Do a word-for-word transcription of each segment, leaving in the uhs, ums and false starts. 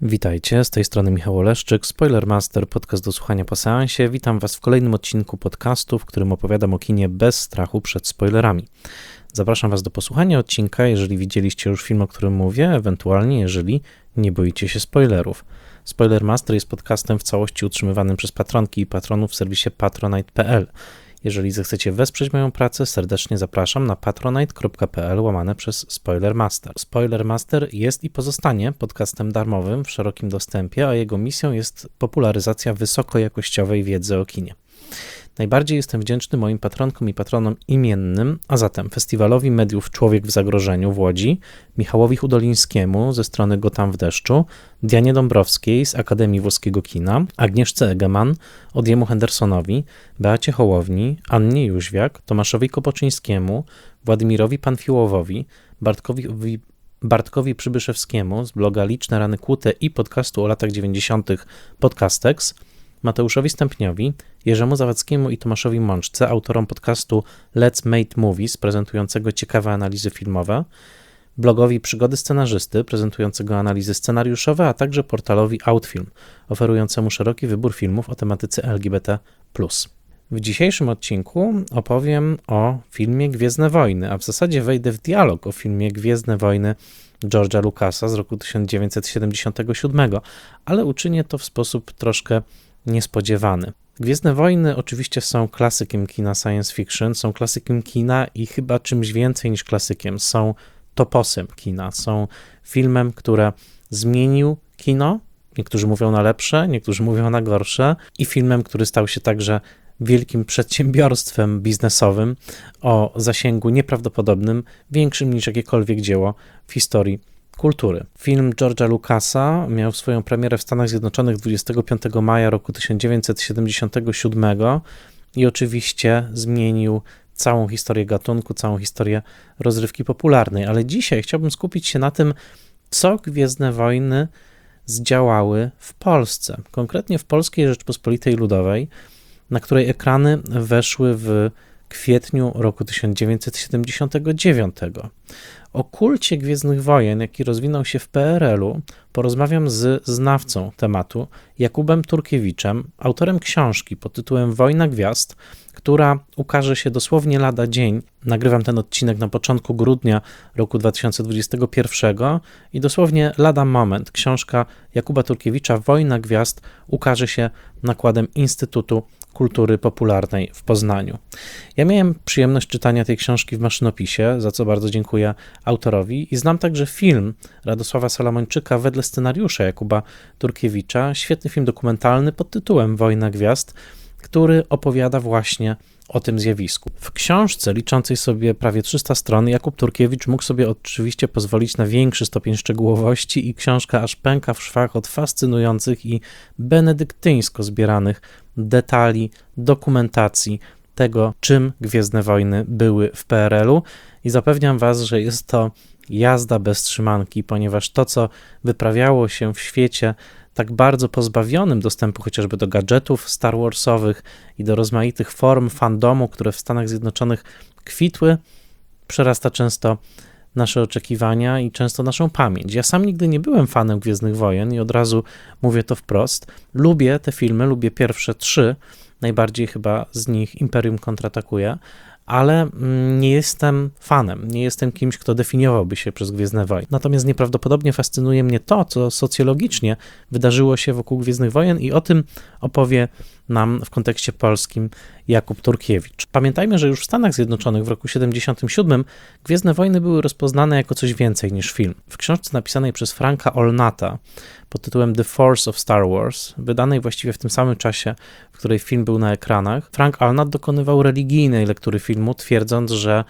Witajcie, z tej strony Michał Oleszczyk, Spoilermaster, podcast do słuchania po seansie. Witam Was w kolejnym odcinku podcastu, w którym opowiadam o kinie bez strachu przed spoilerami. Zapraszam Was do posłuchania odcinka, jeżeli widzieliście już film, o którym mówię, ewentualnie jeżeli nie boicie się spoilerów. Spoilermaster jest podcastem w całości utrzymywanym przez patronki i patronów w serwisie patronite kropka p l. Jeżeli zechcecie wesprzeć moją pracę, serdecznie zapraszam na patronite kropka p l łamane przez Spoilermaster. Spoilermaster jest i pozostanie podcastem darmowym w szerokim dostępie, a jego misją jest popularyzacja wysokojakościowej wiedzy o kinie. Najbardziej jestem wdzięczny moim patronkom i patronom imiennym, a zatem Festiwalowi Mediów Człowiek w Zagrożeniu w Łodzi, Michałowi Hudolińskiemu ze strony Gotham w deszczu, Dianie Dąbrowskiej z Akademii Włoskiego Kina, Agnieszce Egeman, Odiemu Hendersonowi, Beacie Hołowni, Annie Jóźwiak, Tomaszowi Kopoczyńskiemu, Władimirowi Panfiłowowi, Bartkowi Bartkowi Przybyszewskiemu z bloga Liczne Rany Kłute i podcastu o latach dziewięćdziesiątych Podcastex, Mateuszowi Stępniowi, Jerzemu Zawadzkiemu i Tomaszowi Mączce, autorom podcastu Let's Make Movies, prezentującego ciekawe analizy filmowe, blogowi Przygody Scenarzysty, prezentującego analizy scenariuszowe, a także portalowi Outfilm, oferującemu szeroki wybór filmów o tematyce L G B T plus. W dzisiejszym odcinku opowiem o filmie Gwiezdne Wojny, a w zasadzie wejdę w dialog o filmie Gwiezdne Wojny George'a Lucasa z roku tysiąc dziewięćset siedemdziesiątego siódmego, ale uczynię to w sposób troszkę niespodziewany. Gwiezdne Wojny oczywiście są klasykiem kina science fiction, są klasykiem kina i chyba czymś więcej niż klasykiem, są toposem kina, są filmem, który zmienił kino, niektórzy mówią na lepsze, niektórzy mówią na gorsze, i filmem, który stał się także wielkim przedsiębiorstwem biznesowym o zasięgu nieprawdopodobnym, większym niż jakiekolwiek dzieło w historii kultury. Film George'a Lucasa miał swoją premierę w Stanach Zjednoczonych dwudziestego piątego maja roku tysiąc dziewięćset siedemdziesiątego siódmego i oczywiście zmienił całą historię gatunku, całą historię rozrywki popularnej, ale dzisiaj chciałbym skupić się na tym, co Gwiezdne Wojny zdziałały w Polsce, konkretnie w Polskiej Rzeczpospolitej Ludowej, na której ekrany weszły w kwietniu roku tysiąc dziewięćset siedemdziesiątego dziewiątego. O kulcie Gwiezdnych Wojen, jaki rozwinął się w P R L-u, porozmawiam z znawcą tematu, Jakubem Turkiewiczem, autorem książki pod tytułem Wojna Gwiazd, która ukaże się dosłownie lada dzień. Nagrywam ten odcinek na początku grudnia roku dwa tysiące dwudziestego pierwszego i dosłownie lada moment książka Jakuba Turkiewicza Wojna Gwiazd ukaże się nakładem Instytutu Kultury Popularnej w Poznaniu. Ja miałem przyjemność czytania tej książki w maszynopisie, za co bardzo dziękuję autorowi, i znam także film Radosława Salomończyka wedle scenariusza Jakuba Turkiewicza, świetny film dokumentalny pod tytułem Wojna Gwiazd, który opowiada właśnie o tym zjawisku. W książce liczącej sobie prawie trzysta stron Jakub Turkiewicz mógł sobie oczywiście pozwolić na większy stopień szczegółowości i książka aż pęka w szwach od fascynujących i benedyktyńsko zbieranych detali, dokumentacji tego, czym Gwiezdne Wojny były w P R L-u, i zapewniam Was, że jest to jazda bez trzymanki, ponieważ to, co wyprawiało się w świecie tak bardzo pozbawionym dostępu chociażby do gadżetów Star Warsowych i do rozmaitych form fandomu, które w Stanach Zjednoczonych kwitły, przerasta często nasze oczekiwania i często naszą pamięć. Ja sam nigdy nie byłem fanem Gwiezdnych Wojen i od razu mówię to wprost. Lubię te filmy, lubię pierwsze trzy, najbardziej chyba z nich Imperium kontratakuje, ale nie jestem fanem, nie jestem kimś, kto definiowałby się przez Gwiezdne Wojny. Natomiast nieprawdopodobnie fascynuje mnie to, co socjologicznie wydarzyło się wokół Gwiezdnych Wojen, i o tym opowie nam w kontekście polskim Jakub Turkiewicz. Pamiętajmy, że już w Stanach Zjednoczonych w roku siedemdziesiątym siódmym Gwiezdne Wojny były rozpoznane jako coś więcej niż film. W książce napisanej przez Franka Olnata pod tytułem The Force of Star Wars, wydanej właściwie w tym samym czasie, w której film był na ekranach, Frank Olnat dokonywał religijnej lektury filmu, twierdząc, że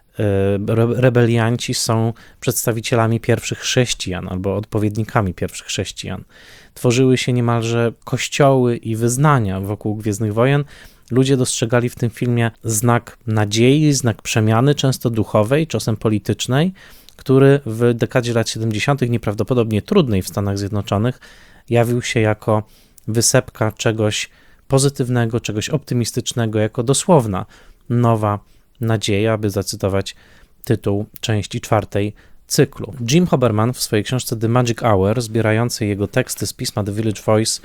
rebelianci są przedstawicielami pierwszych chrześcijan albo odpowiednikami pierwszych chrześcijan. Tworzyły się niemalże kościoły i wyznania wokół Gwiezdnych Wojen. Ludzie dostrzegali w tym filmie znak nadziei, znak przemiany, często duchowej, czasem politycznej, który w dekadzie lat siedemdziesiątych, nieprawdopodobnie trudnej w Stanach Zjednoczonych, jawił się jako wysepka czegoś pozytywnego, czegoś optymistycznego, jako dosłowna nowa nadzieja, aby zacytować tytuł części czwartej cyklu. Jim Hoberman w swojej książce The Magic Hour, zbierającej jego teksty z pisma The Village Voice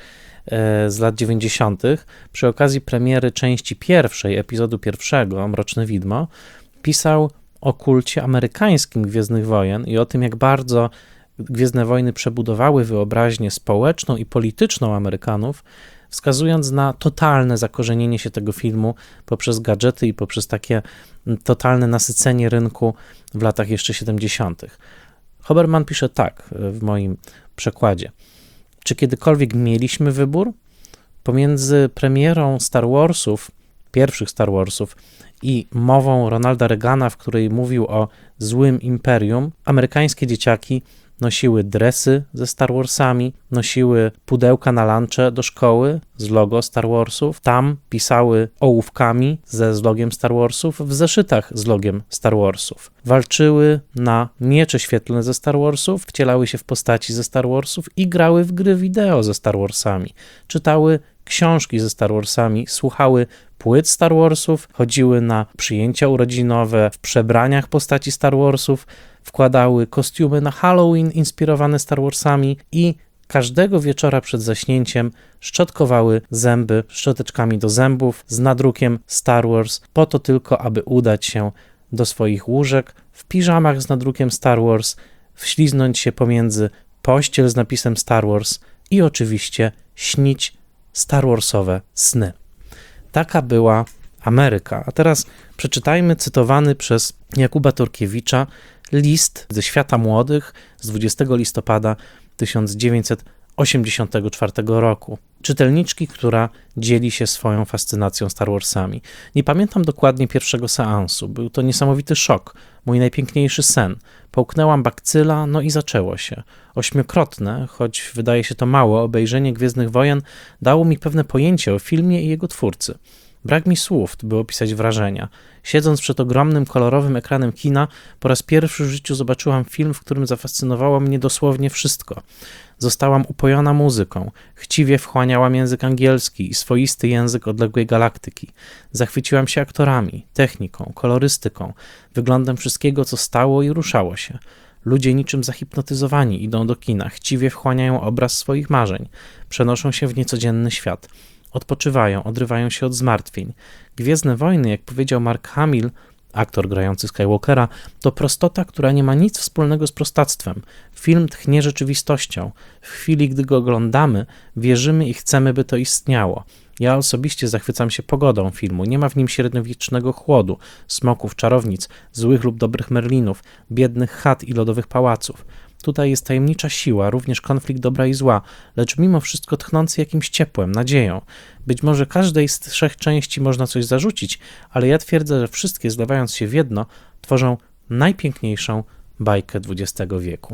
z lat dziewięćdziesiątych, przy okazji premiery części pierwszej, epizodu pierwszego, Mroczne Widmo, pisał o kulcie amerykańskim Gwiezdnych Wojen i o tym, jak bardzo Gwiezdne Wojny przebudowały wyobraźnię społeczną i polityczną Amerykanów, wskazując na totalne zakorzenienie się tego filmu poprzez gadżety i poprzez takie totalne nasycenie rynku w latach jeszcze siedemdziesiątych. Hoberman pisze tak w moim przekładzie. Czy kiedykolwiek mieliśmy wybór? Pomiędzy premierą Star Warsów, pierwszych Star Warsów, i mową Ronalda Reagana, w której mówił o złym imperium, amerykańskie dzieciaki nosiły dresy ze Star Warsami, nosiły pudełka na lunche do szkoły z logo Star Warsów, tam pisały ołówkami ze z logiem Star Warsów, w zeszytach z logiem Star Warsów. Walczyły na miecze świetlne ze Star Warsów, wcielały się w postaci ze Star Warsów i grały w gry wideo ze Star Warsami. Czytały książki ze Star Warsami, słuchały płyt Star Warsów, chodziły na przyjęcia urodzinowe w przebraniach postaci Star Warsów, wkładały kostiumy na Halloween inspirowane Star Warsami i każdego wieczora przed zaśnięciem szczotkowały zęby szczoteczkami do zębów z nadrukiem Star Wars, po to tylko, aby udać się do swoich łóżek w piżamach z nadrukiem Star Wars, wśliznąć się pomiędzy pościel z napisem Star Wars i oczywiście śnić Star Warsowe sny. Taka była Ameryka. A teraz przeczytajmy cytowany przez Jakuba Turkiewicza list ze świata młodych z dwudziestego listopada tysiąc dziewięćset osiemdziesiątego czwartego roku. Czytelniczki, która dzieli się swoją fascynacją Star Warsami. Nie pamiętam dokładnie pierwszego seansu. Był to niesamowity szok. Mój najpiękniejszy sen. Połknęłam bakcyla, no i zaczęło się. Ośmiokrotne, choć wydaje się to mało, obejrzenie Gwiezdnych Wojen dało mi pewne pojęcie o filmie i jego twórcy. Brak mi słów, by opisać wrażenia. Siedząc przed ogromnym, kolorowym ekranem kina, po raz pierwszy w życiu zobaczyłam film, w którym zafascynowało mnie dosłownie wszystko. Zostałam upojona muzyką, chciwie wchłaniałam język angielski i swoisty język odległej galaktyki. Zachwyciłam się aktorami, techniką, kolorystyką, wyglądem wszystkiego, co stało i ruszało się. Ludzie niczym zahipnotyzowani idą do kina, chciwie wchłaniają obraz swoich marzeń, przenoszą się w niecodzienny świat. Odpoczywają, odrywają się od zmartwień. Gwiezdne Wojny, jak powiedział Mark Hamill, aktor grający Skywalkera, to prostota, która nie ma nic wspólnego z prostactwem. Film tchnie rzeczywistością. W chwili, gdy go oglądamy, wierzymy i chcemy, by to istniało. Ja osobiście zachwycam się pogodą filmu. Nie ma w nim średniowiecznego chłodu, smoków, czarownic, złych lub dobrych merlinów, biednych chat i lodowych pałaców. Tutaj jest tajemnicza siła, również konflikt dobra i zła, lecz mimo wszystko tchnący jakimś ciepłem, nadzieją. Być może każdej z trzech części można coś zarzucić, ale ja twierdzę, że wszystkie, zlewając się w jedno, tworzą najpiękniejszą bajkę dwudziestego wieku.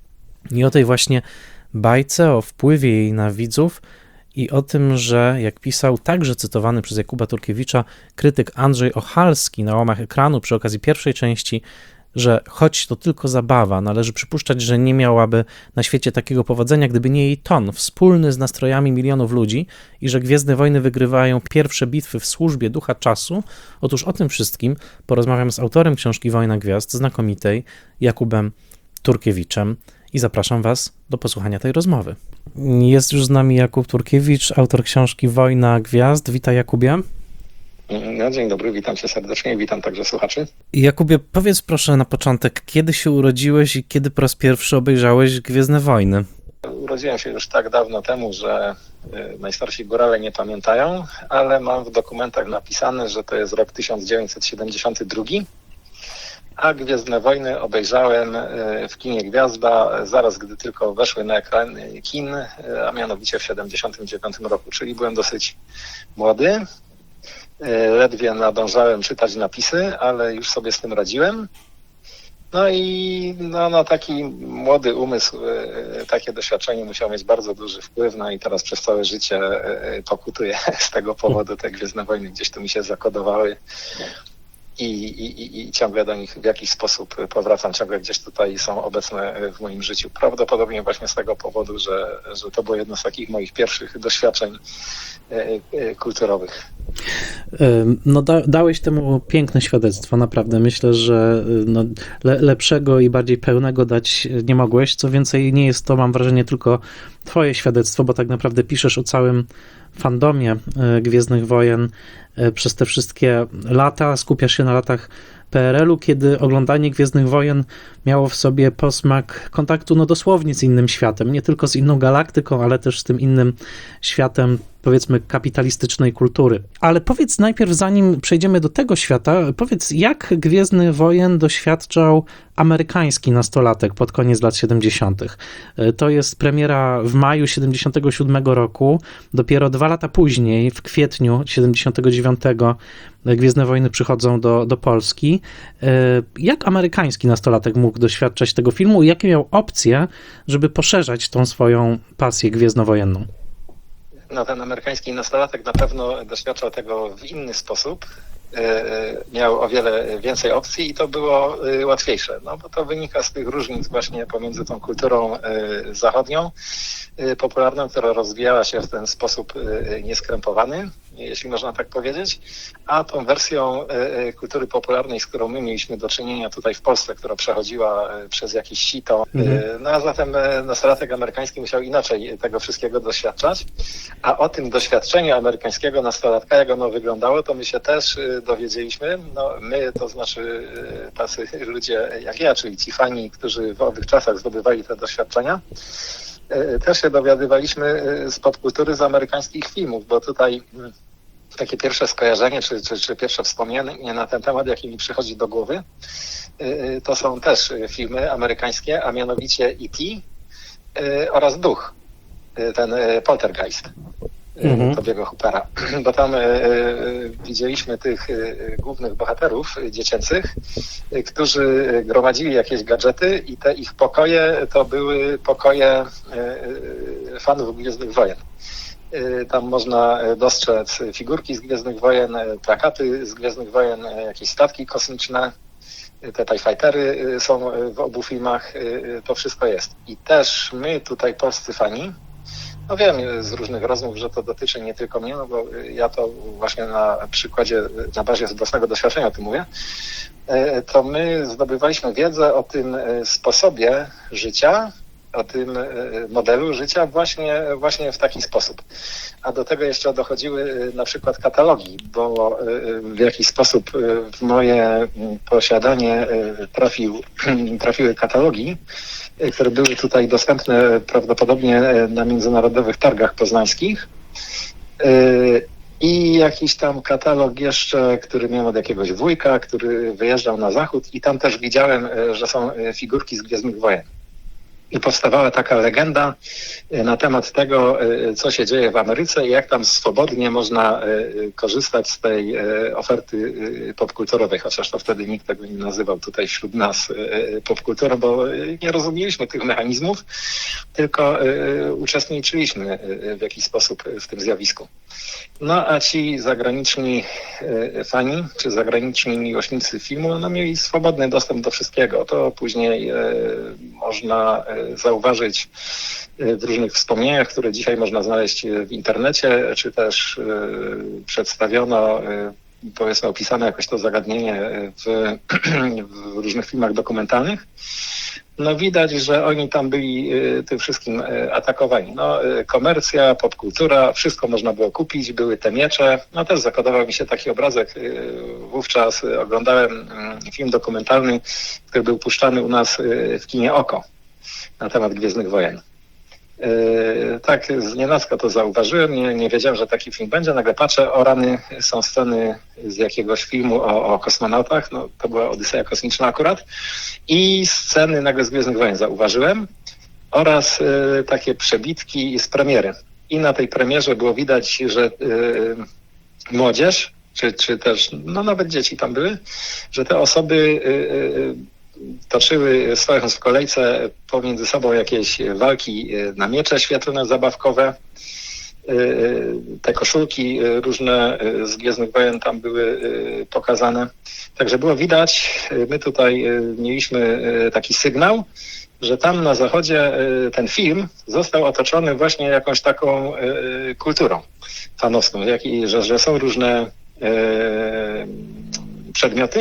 I o tej właśnie bajce, o wpływie jej na widzów i o tym, że jak pisał także cytowany przez Jakuba Turkiewicza krytyk Andrzej Ochalski na łamach ekranu przy okazji pierwszej części, że choć to tylko zabawa, należy przypuszczać, że nie miałaby na świecie takiego powodzenia, gdyby nie jej ton, wspólny z nastrojami milionów ludzi i że Gwiezdne Wojny wygrywają pierwsze bitwy w służbie ducha czasu. Otóż o tym wszystkim porozmawiam z autorem książki Wojna Gwiazd, znakomitej, Jakubem Turkiewiczem i zapraszam Was do posłuchania tej rozmowy. Jest już z nami Jakub Turkiewicz, autor książki Wojna Gwiazd. Witaj, Jakubie. No, dzień dobry, witam cię serdecznie i witam także słuchaczy. Jakubie, powiedz proszę na początek, kiedy się urodziłeś i kiedy po raz pierwszy obejrzałeś Gwiezdne Wojny? Urodziłem się już tak dawno temu, że najstarsi górale nie pamiętają, ale mam w dokumentach napisane, że to jest rok tysiąc dziewięćset siedemdziesiąty drugi, a Gwiezdne Wojny obejrzałem w kinie Gwiazda zaraz, gdy tylko weszły na ekran kin, a mianowicie w siedemdziesiątym dziewiątym roku, czyli byłem dosyć młody. Ledwie nadążałem czytać napisy, ale już sobie z tym radziłem. No i no, no taki młody umysł, takie doświadczenie musiało mieć bardzo duży wpływ, no i teraz przez całe życie pokutuję z tego powodu. Te Gwiezdne Wojny gdzieś tu mi się zakodowały i, i, i ciągle do nich w jakiś sposób powracam, ciągle gdzieś tutaj są obecne w moim życiu. Prawdopodobnie właśnie z tego powodu, że, że to było jedno z takich moich pierwszych doświadczeń kulturowych. No da, dałeś temu piękne świadectwo, naprawdę. Myślę, że no, le, lepszego i bardziej pełnego dać nie mogłeś. Co więcej, nie jest to, mam wrażenie, tylko twoje świadectwo, bo tak naprawdę piszesz o całym fandomie Gwiezdnych Wojen przez te wszystkie lata, skupiasz się na latach P R L u, kiedy oglądanie Gwiezdnych Wojen miało w sobie posmak kontaktu no dosłownie z innym światem, nie tylko z inną galaktyką, ale też z tym innym światem, powiedzmy, kapitalistycznej kultury. Ale powiedz najpierw, zanim przejdziemy do tego świata, powiedz, jak Gwiezdnych Wojen doświadczał amerykański nastolatek pod koniec lat siedemdziesiątych. To jest premiera w maju siedemdziesiątego siódmego roku, dopiero dwa lata później, w kwietniu siedemdziesiątego dziewiątego, Gwiezdne Wojny przychodzą do, do Polski. Jak amerykański nastolatek mógł doświadczać tego filmu i jakie miał opcje, żeby poszerzać tą swoją pasję gwiezdnowojenną? No, ten amerykański nastolatek na pewno doświadczał tego w inny sposób. Miał o wiele więcej opcji i to było łatwiejsze, no bo to wynika z tych różnic właśnie pomiędzy tą kulturą zachodnią, popularną, która rozwijała się w ten sposób nieskrępowany, jeśli można tak powiedzieć, a tą wersją kultury popularnej, z którą my mieliśmy do czynienia tutaj w Polsce, która przechodziła przez jakieś sito. Mhm. No a zatem nastolatek amerykański musiał inaczej tego wszystkiego doświadczać, a o tym doświadczeniu amerykańskiego nastolatka, jak ono wyglądało, to my się też dowiedzieliśmy. No my, to znaczy tacy ludzie jak ja, czyli ci fani, którzy w owych czasach zdobywali te doświadczenia, też się dowiadywaliśmy z popkultury, z amerykańskich filmów, bo tutaj takie pierwsze skojarzenie, czy, czy, czy pierwsze wspomnienie na ten temat, jakie mi przychodzi do głowy, to są też filmy amerykańskie, a mianowicie E T oraz Duch, ten Poltergeist. Mhm. Tobiego Hoopera, bo tam e, e, widzieliśmy tych e, głównych bohaterów dziecięcych, e, którzy gromadzili jakieś gadżety i te ich pokoje to były pokoje e, e, fanów Gwiezdnych Wojen. E, tam można dostrzec figurki z Gwiezdnych Wojen, plakaty z Gwiezdnych Wojen, jakieś statki kosmiczne, te TIE Fightery są w obu filmach, to wszystko jest. I też my tutaj, polscy fani, no wiem z różnych rozmów, że to dotyczy nie tylko mnie, no bo ja to właśnie na przykładzie, na bazie własnego doświadczenia o tym mówię, to my zdobywaliśmy wiedzę o tym sposobie życia, o tym modelu życia właśnie, właśnie w taki sposób. A do tego jeszcze dochodziły na przykład katalogi, bo w jakiś sposób w moje posiadanie trafił, trafiły katalogi, które były tutaj dostępne prawdopodobnie na międzynarodowych targach poznańskich. I jakiś tam katalog jeszcze, który miałem od jakiegoś wujka, który wyjeżdżał na zachód i tam też widziałem, że są figurki z Gwiezdnych Wojen. I powstawała taka legenda na temat tego, co się dzieje w Ameryce i jak tam swobodnie można korzystać z tej oferty popkulturowej, chociaż to wtedy nikt tego nie nazywał tutaj wśród nas popkulturą, bo nie rozumieliśmy tych mechanizmów, tylko uczestniczyliśmy w jakiś sposób w tym zjawisku. No a ci zagraniczni fani, czy zagraniczni miłośnicy filmu, no mieli swobodny dostęp do wszystkiego. To później można zauważyć w różnych wspomnieniach, które dzisiaj można znaleźć w internecie, czy też przedstawiono, powiedzmy, opisane jakoś to zagadnienie w, w różnych filmach dokumentalnych. No widać, że oni tam byli tym wszystkim atakowani. No komercja, popkultura, wszystko można było kupić, były te miecze. No też zakodował mi się taki obrazek. Wówczas oglądałem film dokumentalny, który był puszczany u nas w kinie Oko na temat Gwiezdnych Wojen. Yy, tak znienacka to zauważyłem, nie, nie wiedziałem, że taki film będzie. Nagle patrzę, o rany, są sceny z jakiegoś filmu o, o kosmonautach, no to była Odyseja Kosmiczna akurat, i sceny nagle z Gwiezdnych Wojen zauważyłem oraz yy, takie przebitki z premiery. I na tej premierze było widać, że yy, młodzież, czy, czy też, no nawet dzieci tam były, że te osoby yy, toczyły, stojąc w kolejce, pomiędzy sobą jakieś walki na miecze świetlne, zabawkowe. te koszulki różne z Gwiezdnych Wojen tam były pokazane. Także było widać, my tutaj mieliśmy taki sygnał, że tam na zachodzie ten film został otoczony właśnie jakąś taką kulturą fanowską, jak i, że, że są różne przedmioty,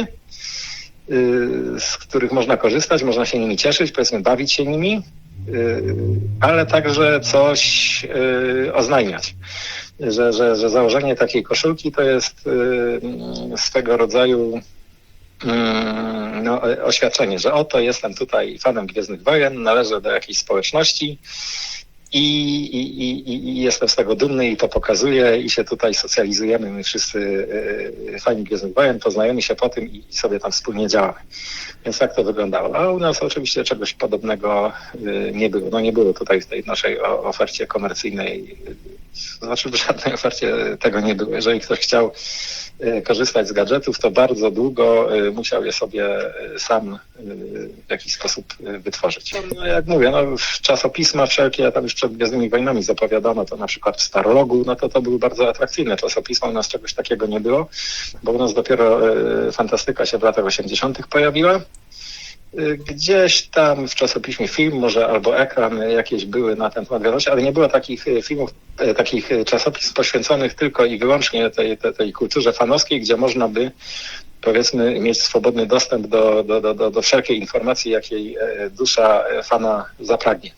z których można korzystać, można się nimi cieszyć, powiedzmy bawić się nimi, ale także coś oznajmiać. Że, że, że założenie takiej koszulki to jest swego rodzaju no, oświadczenie, że oto jestem tutaj fanem Gwiezdnych Wojen, należę do jakiejś społeczności i, i, i, i jestem z tego dumny i to pokazuję i się tutaj socjalizujemy, my wszyscy fani Gwiezdnych Wojen, poznajemy się po tym i sobie tam wspólnie działamy. Więc tak to wyglądało. A u nas oczywiście czegoś podobnego nie było. No nie było tutaj w tej naszej ofercie komercyjnej, znaczy w żadnej ofercie tego nie było. Jeżeli ktoś chciał korzystać z gadżetów, to bardzo długo musiał je sobie sam w jakiś sposób wytworzyć. No jak mówię, no czasopisma wszelkie, ja tam już przed Gwiezdnymi Wojnami zapowiadano, to na przykład w Starologu, no to to były bardzo atrakcyjne czasopisma, u nas czegoś takiego nie było, bo u nas dopiero fantastyka się w latach osiemdziesiątych pojawiła. Gdzieś tam w czasopiśmie film, może albo ekran jakieś były na ten temat wiadomości, ale nie było takich filmów, takich czasopism poświęconych tylko i wyłącznie tej, tej, tej kulturze fanowskiej, gdzie można by, powiedzmy, mieć swobodny dostęp do, do, do, do, do wszelkiej informacji, jakiej dusza fana zapragnie.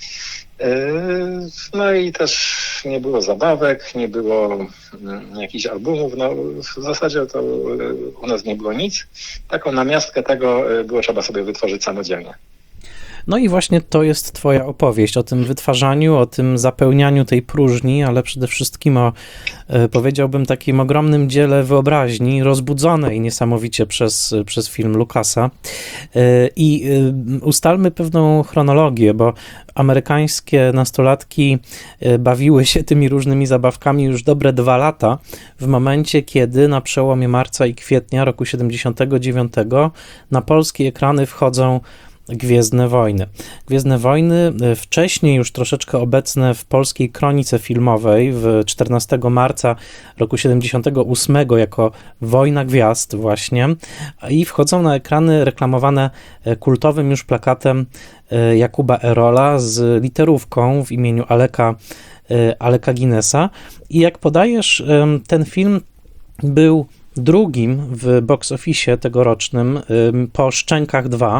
No i też nie było zabawek, nie było jakichś albumów, no w zasadzie to u nas nie było nic. Taką namiastkę tego było trzeba sobie wytworzyć samodzielnie. No i właśnie to jest twoja opowieść o tym wytwarzaniu, o tym zapełnianiu tej próżni, ale przede wszystkim o, powiedziałbym, takim ogromnym dziele wyobraźni, rozbudzonej niesamowicie przez, przez film Lucasa. I ustalmy pewną chronologię, bo amerykańskie nastolatki bawiły się tymi różnymi zabawkami już dobre dwa lata, w momencie, kiedy na przełomie marca i kwietnia roku siedemdziesiątego dziewiątego na polskie ekrany wchodzą Gwiezdne Wojny. Gwiezdne Wojny, wcześniej już troszeczkę obecne w polskiej kronice filmowej w czternastego marca roku siedemdziesiątego ósmego jako Wojna Gwiazd właśnie, i wchodzą na ekrany reklamowane kultowym już plakatem Jakuba Erola z literówką w imieniu Aleka, Aleka Guinnessa. I jak podajesz, ten film był drugim w box office tegorocznym po Szczękach dwa.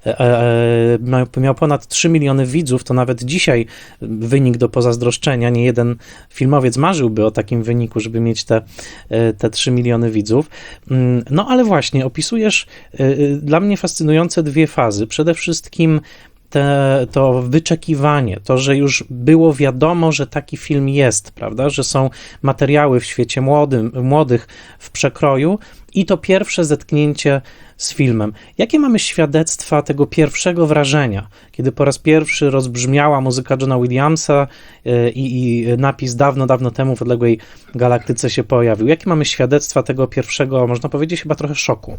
Miał ponad trzy miliony widzów, to nawet dzisiaj wynik do pozazdroszczenia. Nie jeden filmowiec marzyłby o takim wyniku, żeby mieć te, te trzy miliony widzów. No ale właśnie, opisujesz dla mnie fascynujące dwie fazy. Przede wszystkim Te, to wyczekiwanie, to, że już było wiadomo, że taki film jest, prawda, że są materiały w świecie młodym, młodych w przekroju i to pierwsze zetknięcie z filmem. Jakie mamy świadectwa tego pierwszego wrażenia, kiedy po raz pierwszy rozbrzmiała muzyka Johna Williamsa i, i napis dawno, dawno temu w odległej galaktyce się pojawił? Jakie mamy świadectwa tego pierwszego, można powiedzieć, chyba trochę szoku?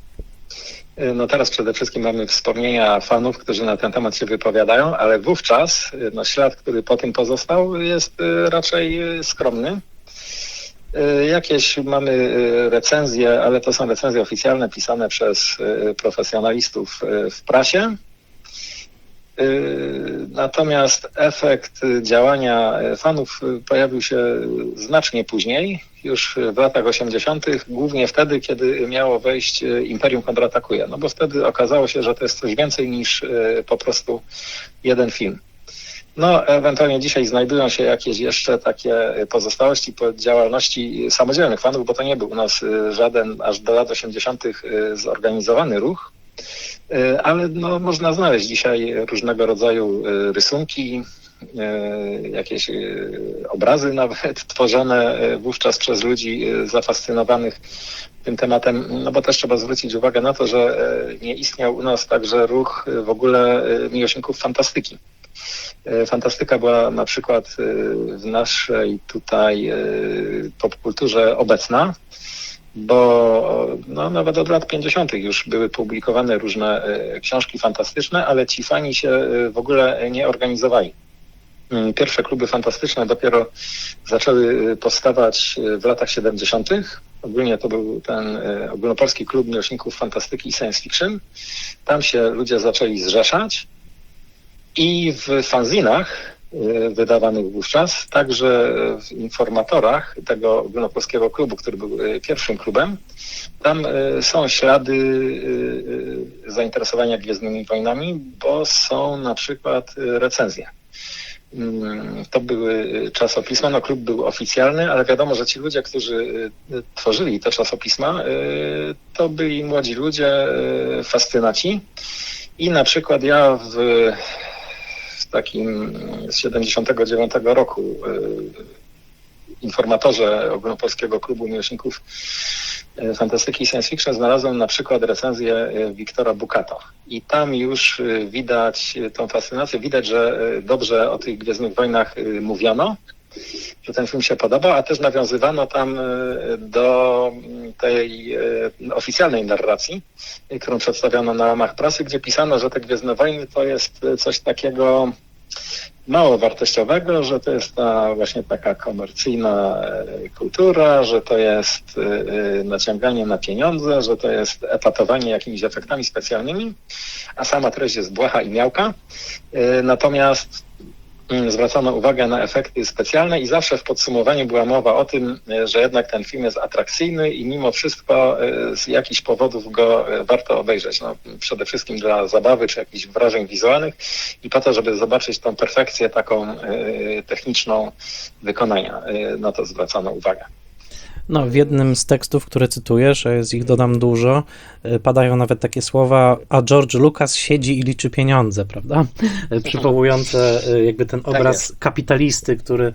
No teraz przede wszystkim mamy wspomnienia fanów, którzy na ten temat się wypowiadają, ale wówczas no, ślad, który po tym pozostał, jest raczej skromny. Jakieś mamy recenzje, ale to są recenzje oficjalne pisane przez profesjonalistów w prasie. Natomiast efekt działania fanów pojawił się znacznie później, już w latach osiemdziesiątych, głównie wtedy, kiedy miało wejść Imperium kontratakuje. No bo wtedy okazało się, że to jest coś więcej niż po prostu jeden film. No, ewentualnie dzisiaj znajdują się jakieś jeszcze takie pozostałości po działalności samodzielnych fanów, bo to nie był u nas żaden aż do lat osiemdziesiątych zorganizowany ruch. Ale no, można znaleźć dzisiaj różnego rodzaju rysunki, jakieś obrazy nawet tworzone wówczas przez ludzi zafascynowanych tym tematem, no bo też trzeba zwrócić uwagę na to, że nie istniał u nas także ruch w ogóle miłośników fantastyki. Fantastyka była na przykład w naszej tutaj popkulturze obecna, bo no, nawet od lat pięćdziesiątych już były publikowane różne książki fantastyczne, ale ci fani się w ogóle nie organizowali. Pierwsze kluby fantastyczne dopiero zaczęły powstawać w latach siedemdziesiątych. Ogólnie to był ten ogólnopolski klub miłośników fantastyki i science fiction. Tam się ludzie zaczęli zrzeszać i w fanzinach wydawanych wówczas, także w informatorach tego ogólnopolskiego klubu, który był pierwszym klubem, tam są ślady zainteresowania Gwiezdnymi Wojnami, bo są na przykład recenzje. To były czasopisma, no klub był oficjalny, ale wiadomo, że ci ludzie, którzy tworzyli te czasopisma, to byli młodzi ludzie, fascynaci. I na przykład ja w, w takim z siedemdziesiątego dziewiątego roku informatorze ogólnopolskiego klubu miłośników fantastyki i science fiction znalazłem na przykład recenzję Wiktora Bukato. I tam już widać tą fascynację, widać, że dobrze o tych Gwiezdnych Wojnach mówiono, że ten film się podobał, a też nawiązywano tam do tej oficjalnej narracji, którą przedstawiono na łamach prasy, gdzie pisano, że te Gwiezdne Wojny to jest coś takiego mało wartościowego, że to jest ta właśnie taka komercyjna kultura, że to jest naciąganie na pieniądze, że to jest epatowanie jakimiś efektami specjalnymi, a sama treść jest błaha i miałka. Natomiast zwracano uwagę na efekty specjalne i zawsze w podsumowaniu była mowa o tym, że jednak ten film jest atrakcyjny i mimo wszystko z jakichś powodów go warto obejrzeć. No, przede wszystkim dla zabawy czy jakichś wrażeń wizualnych i po to, żeby zobaczyć tą perfekcję taką techniczną wykonania. Na to zwracano uwagę. No, w jednym z tekstów, które cytujesz, a jest ich dodam dużo, padają nawet takie słowa, a George Lucas siedzi i liczy pieniądze, prawda? Przywołujące jakby ten obraz tak kapitalisty, który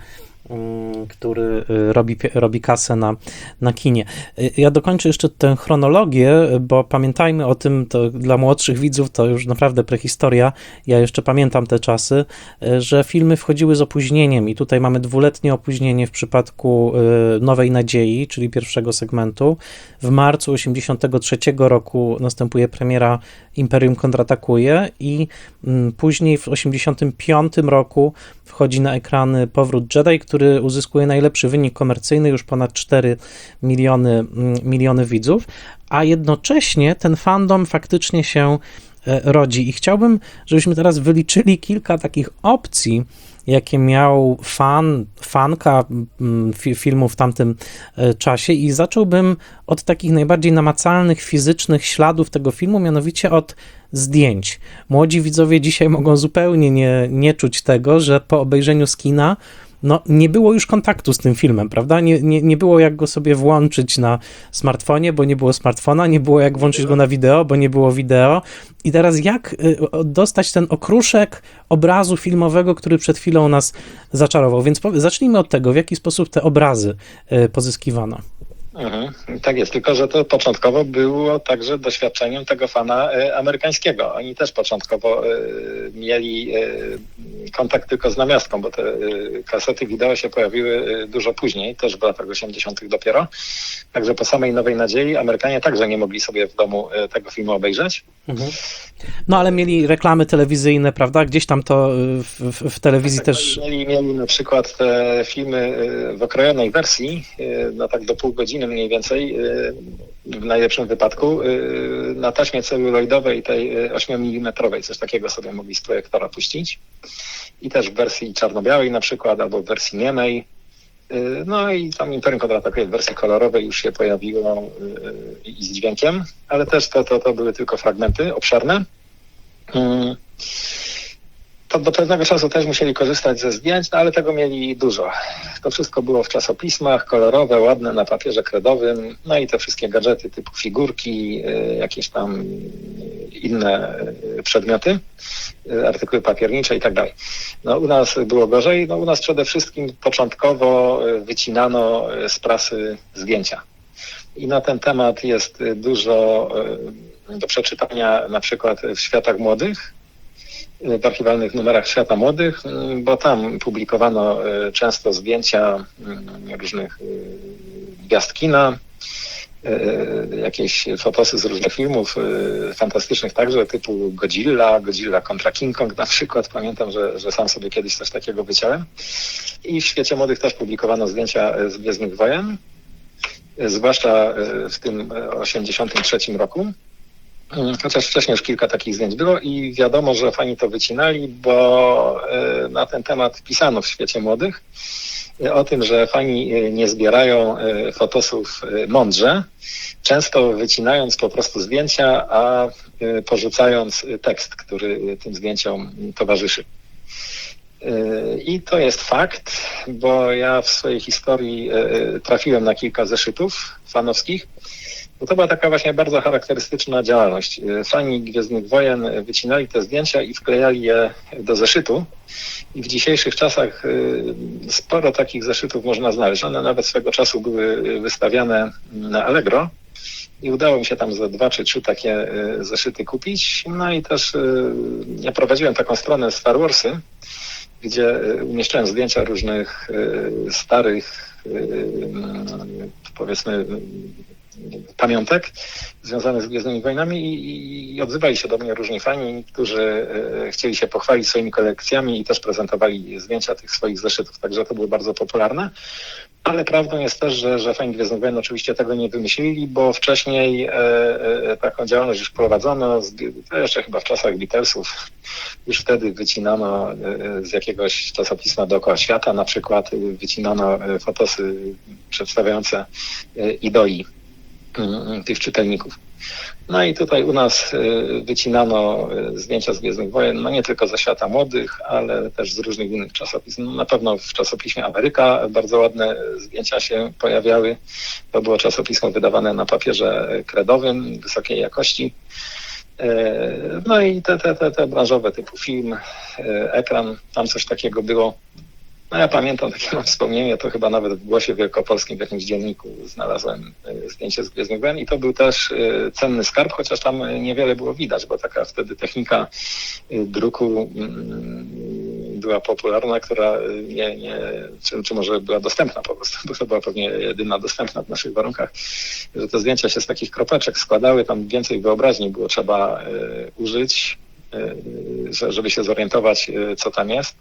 który robi, robi kasę na, na kinie. Ja dokończę jeszcze tę chronologię, bo pamiętajmy o tym, to dla młodszych widzów to już naprawdę prehistoria, ja jeszcze pamiętam te czasy, że filmy wchodziły z opóźnieniem i tutaj mamy dwuletnie opóźnienie w przypadku Nowej Nadziei, czyli pierwszego segmentu. W marcu osiemdziesiątego trzeciego roku następuje premiera Imperium kontratakuje i później w osiemdziesiątym piątym roku wchodzi na ekrany Powrót Jedi, który uzyskuje najlepszy wynik komercyjny, już ponad cztery miliony, miliony widzów, a jednocześnie ten fandom faktycznie się rodzi. I chciałbym, żebyśmy teraz wyliczyli kilka takich opcji, jakie miał fan, fanka filmu w tamtym czasie i zacząłbym od takich najbardziej namacalnych, fizycznych śladów tego filmu, mianowicie od zdjęć. Młodzi widzowie dzisiaj mogą zupełnie nie, nie czuć tego, że po obejrzeniu z kina no, nie było już kontaktu z tym filmem, prawda? Nie, nie, nie było jak go sobie włączyć na smartfonie, bo nie było smartfona, nie było jak włączyć go na wideo, bo nie było wideo. I teraz jak dostać ten okruszek obrazu filmowego, który przed chwilą nas zaczarował? Więc zacznijmy od tego, w jaki sposób te obrazy pozyskiwano. Mhm, tak jest, tylko że to początkowo było także doświadczeniem tego fana y, amerykańskiego. Oni też początkowo y, mieli y, kontakt tylko z namiastką, bo te y, kasety wideo się pojawiły y, dużo później, też w latach osiemdziesiątych dopiero. Także po samej Nowej Nadziei Amerykanie także nie mogli sobie w domu y, tego filmu obejrzeć. Mhm. No ale mieli reklamy telewizyjne, prawda? Gdzieś tam to w, w, w telewizji tak, też... Mieli, mieli na przykład te filmy w okrojonej wersji, no tak do pół godziny mniej więcej, w najlepszym wypadku, na taśmie celuloidowej tej ośmiomilimetrowej, coś takiego sobie mogli z projektora puścić. I też w wersji czarno-białej na przykład, albo w wersji niemej. No i tam Imperium kontratakuje w wersji kolorowej już się pojawiło i z dźwiękiem, ale też to, to, to były tylko fragmenty obszerne. To do pewnego czasu też musieli korzystać ze zdjęć, no ale tego mieli dużo. To wszystko było w czasopismach, kolorowe, ładne, na papierze kredowym, no i te wszystkie gadżety typu figurki, jakieś tam inne przedmioty, artykuły papiernicze i tak dalej. No u nas było gorzej, no u nas przede wszystkim początkowo wycinano z prasy zdjęcia. I na ten temat jest dużo do przeczytania na przykład w Światach Młodych, w archiwalnych numerach Świata Młodych, bo tam publikowano często zdjęcia różnych gwiazd kina, jakieś fotosy z różnych filmów fantastycznych także, typu Godzilla, Godzilla kontra King Kong na przykład. Pamiętam, że, że sam sobie kiedyś coś takiego wyciąłem. I w świecie młodych też publikowano zdjęcia z Gwiezdnych Wojen, zwłaszcza w tym osiemdziesiątym trzecim roku. Chociaż wcześniej już kilka takich zdjęć było i wiadomo, że fani to wycinali, bo na ten temat pisano w świecie młodych o tym, że fani nie zbierają fotosów mądrze, często wycinając po prostu zdjęcia, a porzucając tekst, który tym zdjęciom towarzyszy. I to jest fakt, bo ja w swojej historii trafiłem na kilka zeszytów fanowskich. Bo to była taka właśnie bardzo charakterystyczna działalność. Fani Gwiezdnych Wojen wycinali te zdjęcia i wklejali je do zeszytu. I w dzisiejszych czasach sporo takich zeszytów można znaleźć. One nawet swego czasu były wystawiane na Allegro. I udało mi się tam za dwa czy trzy takie zeszyty kupić. No i też ja prowadziłem taką stronę Star Warsy, gdzie umieszczałem zdjęcia różnych starych, powiedzmy, pamiątek związanych z Gwiezdnymi Wojnami i, i odzywali się do mnie różni fani, którzy e, chcieli się pochwalić swoimi kolekcjami i też prezentowali zdjęcia tych swoich zeszytów, także to było bardzo popularne. Ale prawdą jest też, że, że fani Gwiezdnych Wojen oczywiście tego nie wymyślili, bo wcześniej e, e, taką działalność już prowadzono, z, to jeszcze chyba w czasach Beatlesów, już wtedy wycinano e, z jakiegoś czasopisma dookoła świata, na przykład wycinano fotosy przedstawiające e, idei tych czytelników. No i tutaj u nas wycinano zdjęcia z Gwiezdnych Wojen, no nie tylko ze świata młodych, ale też z różnych innych czasopism. No na pewno w czasopiśmie Ameryka bardzo ładne zdjęcia się pojawiały. To było czasopismo wydawane na papierze kredowym, wysokiej jakości. No i te, te, te, te branżowe typu film, ekran, tam coś takiego było. No ja pamiętam takie mam wspomnienie, to chyba nawet w Głosie Wielkopolskim w jakimś dzienniku znalazłem zdjęcie z Gwiezdnych Wojen i to był też cenny skarb, chociaż tam niewiele było widać, bo taka wtedy technika druku była popularna, która nie, nie czy, czy może była dostępna po prostu, bo to była pewnie jedyna dostępna w naszych warunkach, że te zdjęcia się z takich kropeczek składały, tam więcej wyobraźni było trzeba użyć, żeby się zorientować, co tam jest.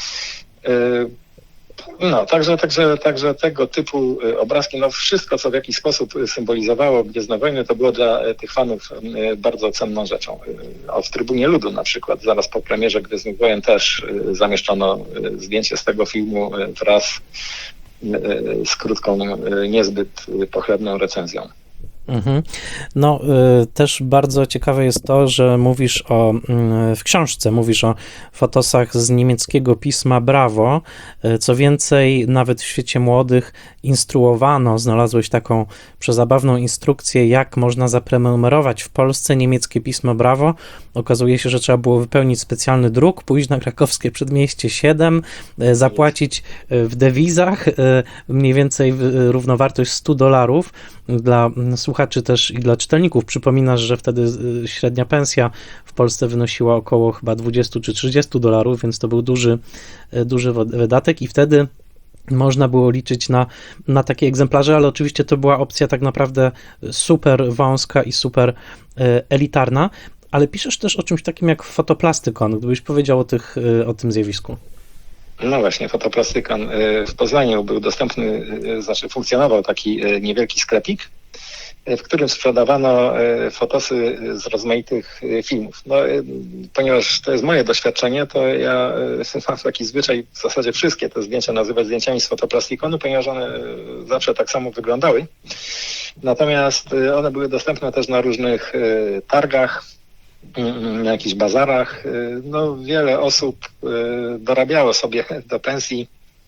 No, także, także, także tego typu obrazki, no wszystko, co w jakiś sposób symbolizowało Gwiezdne Wojny, to było dla tych fanów bardzo cenną rzeczą. O, w Trybunie Ludu na przykład, zaraz po premierze Gwiezdnych Wojen też zamieszczono zdjęcie z tego filmu wraz z krótką, niezbyt pochlebną recenzją. Mhm. No, y, też bardzo ciekawe jest to, że mówisz o, y, w książce mówisz o fotosach z niemieckiego pisma Bravo. Y, co więcej, nawet w świecie młodych instruowano, znalazłeś taką przezabawną instrukcję, jak można zaprenumerować w Polsce niemieckie pismo Bravo. Okazuje się, że trzeba było wypełnić specjalny druk, pójść na Krakowskie Przedmieście siedem, y, zapłacić w dewizach y, mniej więcej równowartość stu dolarów. Dla słuchaczy też i dla czytelników przypominasz, że wtedy średnia pensja w Polsce wynosiła około chyba dwadzieścia czy trzydzieści dolarów, więc to był duży, duży wydatek i wtedy można było liczyć na, na takie egzemplarze, ale oczywiście to była opcja tak naprawdę super wąska i super elitarna, ale piszesz też o czymś takim jak fotoplastykon, gdybyś powiedział o, tych, o tym zjawisku. No właśnie, Fotoplastykon w Poznaniu był dostępny, znaczy funkcjonował taki niewielki sklepik, w którym sprzedawano fotosy z rozmaitych filmów. No, ponieważ to jest moje doświadczenie, to ja mam taki zwyczaj w zasadzie wszystkie te zdjęcia nazywać zdjęciami z Fotoplastikonu, ponieważ one zawsze tak samo wyglądały. Natomiast one były dostępne też na różnych targach, na jakichś bazarach. No, wiele osób dorabiało sobie do pensji,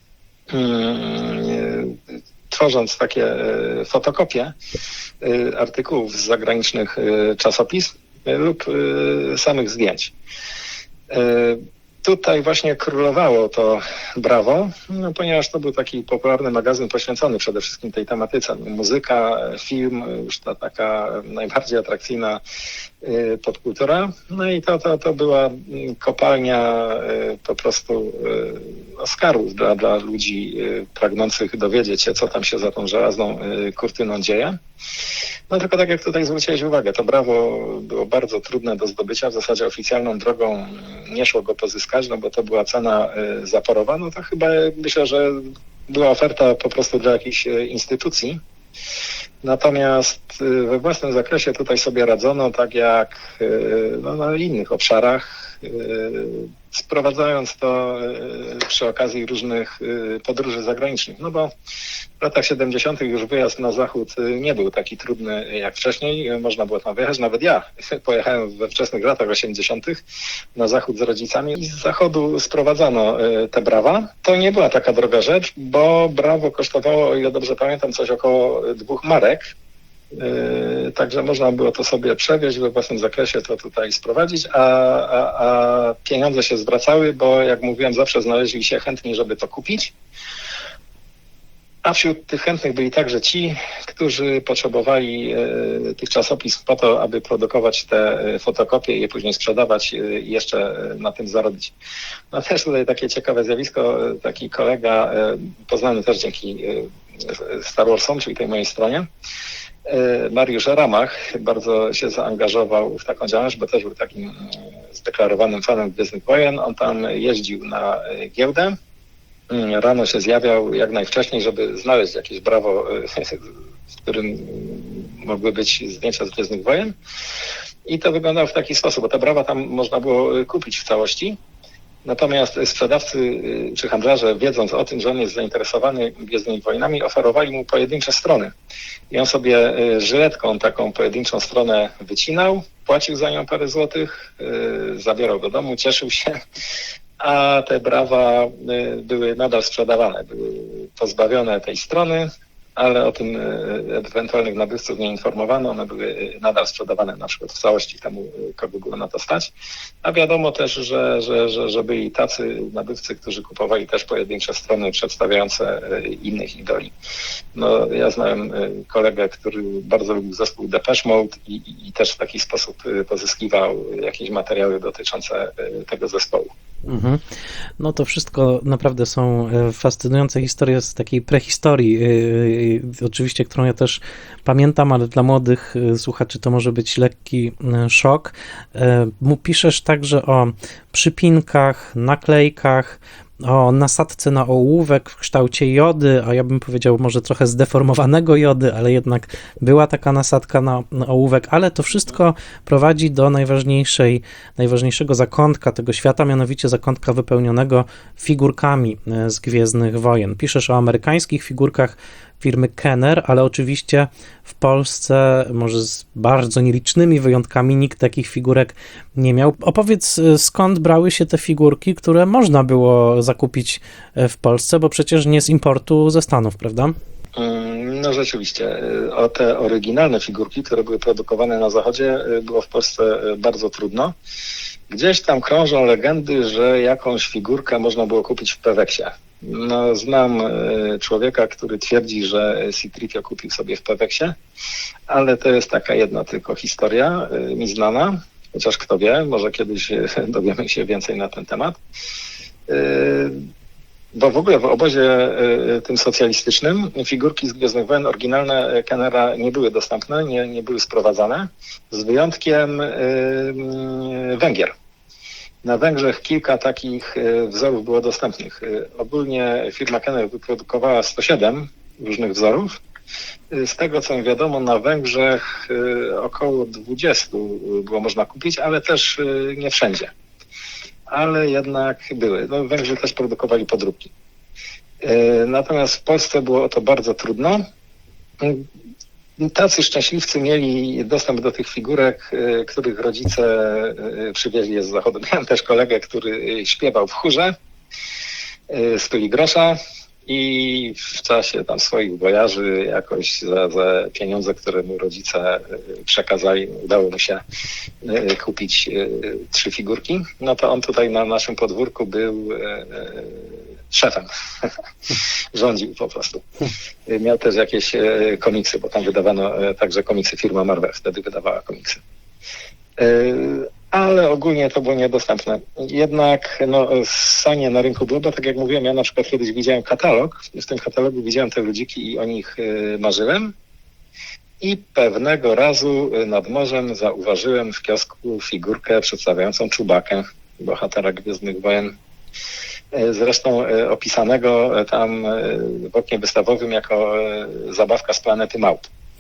tworząc takie fotokopie artykułów z zagranicznych czasopism lub samych zdjęć. tutaj właśnie królowało to Brawo, no, ponieważ to był taki popularny magazyn poświęcony przede wszystkim tej tematyce. Muzyka, film, już ta taka najbardziej atrakcyjna popkultura. No i to, to, to była kopalnia po prostu Oscarów dla, dla ludzi pragnących dowiedzieć się, co tam się za tą żelazną kurtyną dzieje. No tylko tak jak tutaj zwróciłeś uwagę, to Brawo było bardzo trudne do zdobycia. W zasadzie oficjalną drogą nie szło go pozyskać, no bo to była cena zaporowa. No to chyba myślę, że była oferta po prostu dla jakichś instytucji. Natomiast we własnym zakresie tutaj sobie radzono, tak jak no, na innych obszarach, sprowadzając to przy okazji różnych podróży zagranicznych. No bo w latach siedemdziesiątych już wyjazd na zachód nie był taki trudny jak wcześniej. Można było tam wyjechać. Nawet ja pojechałem we wczesnych latach osiemdziesiątych na zachód z rodzicami i z zachodu sprowadzano te Brawa. To nie była taka droga rzecz, bo Brawo kosztowało, o ile dobrze pamiętam, coś około dwóch marek. Yy, także można było to sobie przewieźć we własnym zakresie, to tutaj sprowadzić, a, a, a pieniądze się zwracały, bo jak mówiłem, zawsze znaleźli się chętni, żeby to kupić. A wśród tych chętnych byli także ci, którzy potrzebowali y, tych czasopism po to, aby produkować te y, fotokopie i je później sprzedawać y, i jeszcze y, na tym zarobić. No też tutaj takie ciekawe zjawisko, y, taki kolega, y, poznany też dzięki y, Star Warsom, czyli tej mojej stronie, Mariusz Ramach bardzo się zaangażował w taką działalność, bo też był takim zdeklarowanym fanem Gwiezdnych Wojen. On tam jeździł na giełdę. Rano się zjawiał jak najwcześniej, żeby znaleźć jakieś Brawo, w którym mogły być zdjęcia z Gwiezdnych Wojen. I to wyglądało w taki sposób, bo te Brawa tam można było kupić w całości. Natomiast sprzedawcy czy handlarze, wiedząc o tym, że on jest zainteresowany Gwiezdnymi Wojnami, oferowali mu pojedyncze strony. I on sobie żyletką taką pojedynczą stronę wycinał, płacił za nią parę złotych, zabierał do domu, cieszył się, a te Brawa były nadal sprzedawane, były pozbawione tej strony, ale o tym ewentualnych nabywców nie informowano, one były nadal sprzedawane na przykład w całości temu, kogo było na to stać. A wiadomo też, że, że, że, że byli tacy nabywcy, którzy kupowali też pojedyncze strony przedstawiające innych idoli. No, ja znałem kolegę, który bardzo lubił zespół Depeche Mode i, i, i też w taki sposób pozyskiwał jakieś materiały dotyczące tego zespołu. Mhm. No to wszystko naprawdę są fascynujące historie z takiej prehistorii, oczywiście, którą ja też pamiętam, ale dla młodych słuchaczy to może być lekki szok. Piszesz także o przypinkach, naklejkach, o nasadce na ołówek w kształcie jody, a ja bym powiedział może trochę zdeformowanego jody, ale jednak była taka nasadka na, na ołówek, ale to wszystko prowadzi do najważniejszej, najważniejszego zakątka tego świata, mianowicie zakątka wypełnionego figurkami z Gwiezdnych Wojen. Piszesz o amerykańskich figurkach firmy Kenner, ale oczywiście w Polsce, może z bardzo nielicznymi wyjątkami, nikt takich figurek nie miał. Opowiedz, skąd brały się te figurki, które można było zakupić w Polsce, bo przecież nie z importu ze Stanów, prawda? No rzeczywiście. O te oryginalne figurki, które były produkowane na Zachodzie, było w Polsce bardzo trudno. Gdzieś tam krążą legendy, że jakąś figurkę można było kupić w Peweksie. No, znam człowieka, który twierdzi, że C trzy P O kupił sobie w Peweksie, ale to jest taka jedna tylko historia mi znana, chociaż kto wie, może kiedyś dowiemy się więcej na ten temat. Bo w ogóle w obozie tym socjalistycznym figurki z Gwiezdnych Wojen oryginalne Kennera nie były dostępne, nie, nie były sprowadzane, z wyjątkiem Węgier. Na Węgrzech kilka takich wzorów było dostępnych. Ogólnie firma Kenner wyprodukowała sto siedem różnych wzorów. Z tego co mi wiadomo, na Węgrzech około dwudziestu było można kupić, ale też nie wszędzie. Ale jednak były. No, Węgrzy też produkowali podróbki. Natomiast w Polsce było to bardzo trudno. Tacy szczęśliwcy mieli dostęp do tych figurek, których rodzice przywieźli je z zachodu. Miałem też kolegę, który śpiewał w chórze Stuli Grosza i w czasie tam swoich wojaży jakoś za, za pieniądze, które mu rodzice przekazali, udało mu się kupić trzy figurki. No to on tutaj na naszym podwórku był szefem. Rządził po prostu. Miał też jakieś komiksy, bo tam wydawano także komiksy. Firma Marvel wtedy wydawała komiksy. Ale ogólnie to było niedostępne. Jednak no, ssanie na rynku było, bo tak jak mówiłem, ja na przykład kiedyś widziałem katalog, w tym katalogu widziałem te ludziki i o nich marzyłem. I pewnego razu nad morzem zauważyłem w kiosku figurkę przedstawiającą Chewbackę, bohatera Gwiezdnych Wojen. Zresztą opisanego tam w oknie wystawowym jako zabawka z planety małp.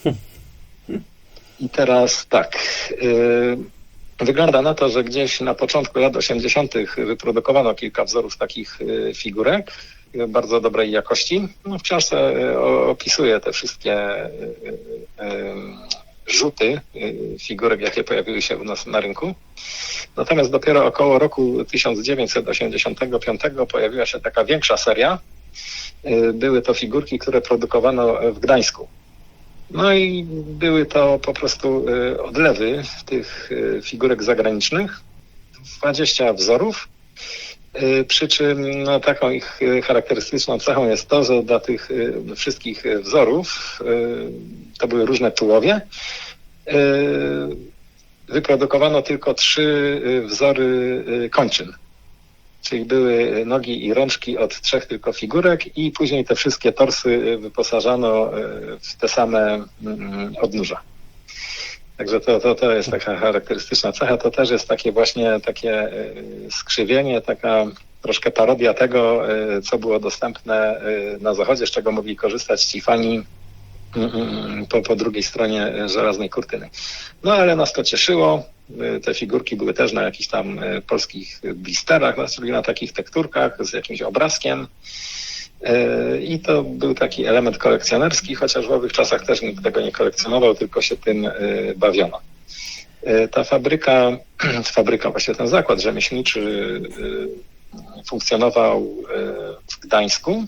I teraz tak, wygląda na to, że gdzieś na początku lat osiemdziesiątych wyprodukowano kilka wzorów takich figurek bardzo dobrej jakości. No, w książce opisuję te wszystkie rzuty figurek, jakie pojawiły się u nas na rynku. Natomiast dopiero około roku tysiąc dziewięćset osiemdziesiątego piątego pojawiła się taka większa seria. Były to figurki, które produkowano w Gdańsku. No i były to po prostu odlewy tych figurek zagranicznych, dwadzieścia wzorów, przy czym no, taką ich charakterystyczną cechą jest to, że dla tych wszystkich wzorów, to były różne tułowie, wyprodukowano tylko trzy wzory kończyn. Czyli były nogi i rączki od trzech tylko figurek i później te wszystkie torsy wyposażano w te same odnóża. Także to, to, to jest taka charakterystyczna cecha. To też jest takie właśnie takie skrzywienie, taka troszkę parodia tego, co było dostępne na Zachodzie, z czego mogli korzystać ci fani po, po drugiej stronie żelaznej kurtyny. No ale nas to cieszyło. Te figurki były też na jakichś tam polskich blisterach, czyli na takich tekturkach z jakimś obrazkiem. I to był taki element kolekcjonerski, chociaż w owych czasach też nikt tego nie kolekcjonował, tylko się tym bawiono. Ta fabryka, fabryka, właśnie ten zakład rzemieślniczy funkcjonował w Gdańsku.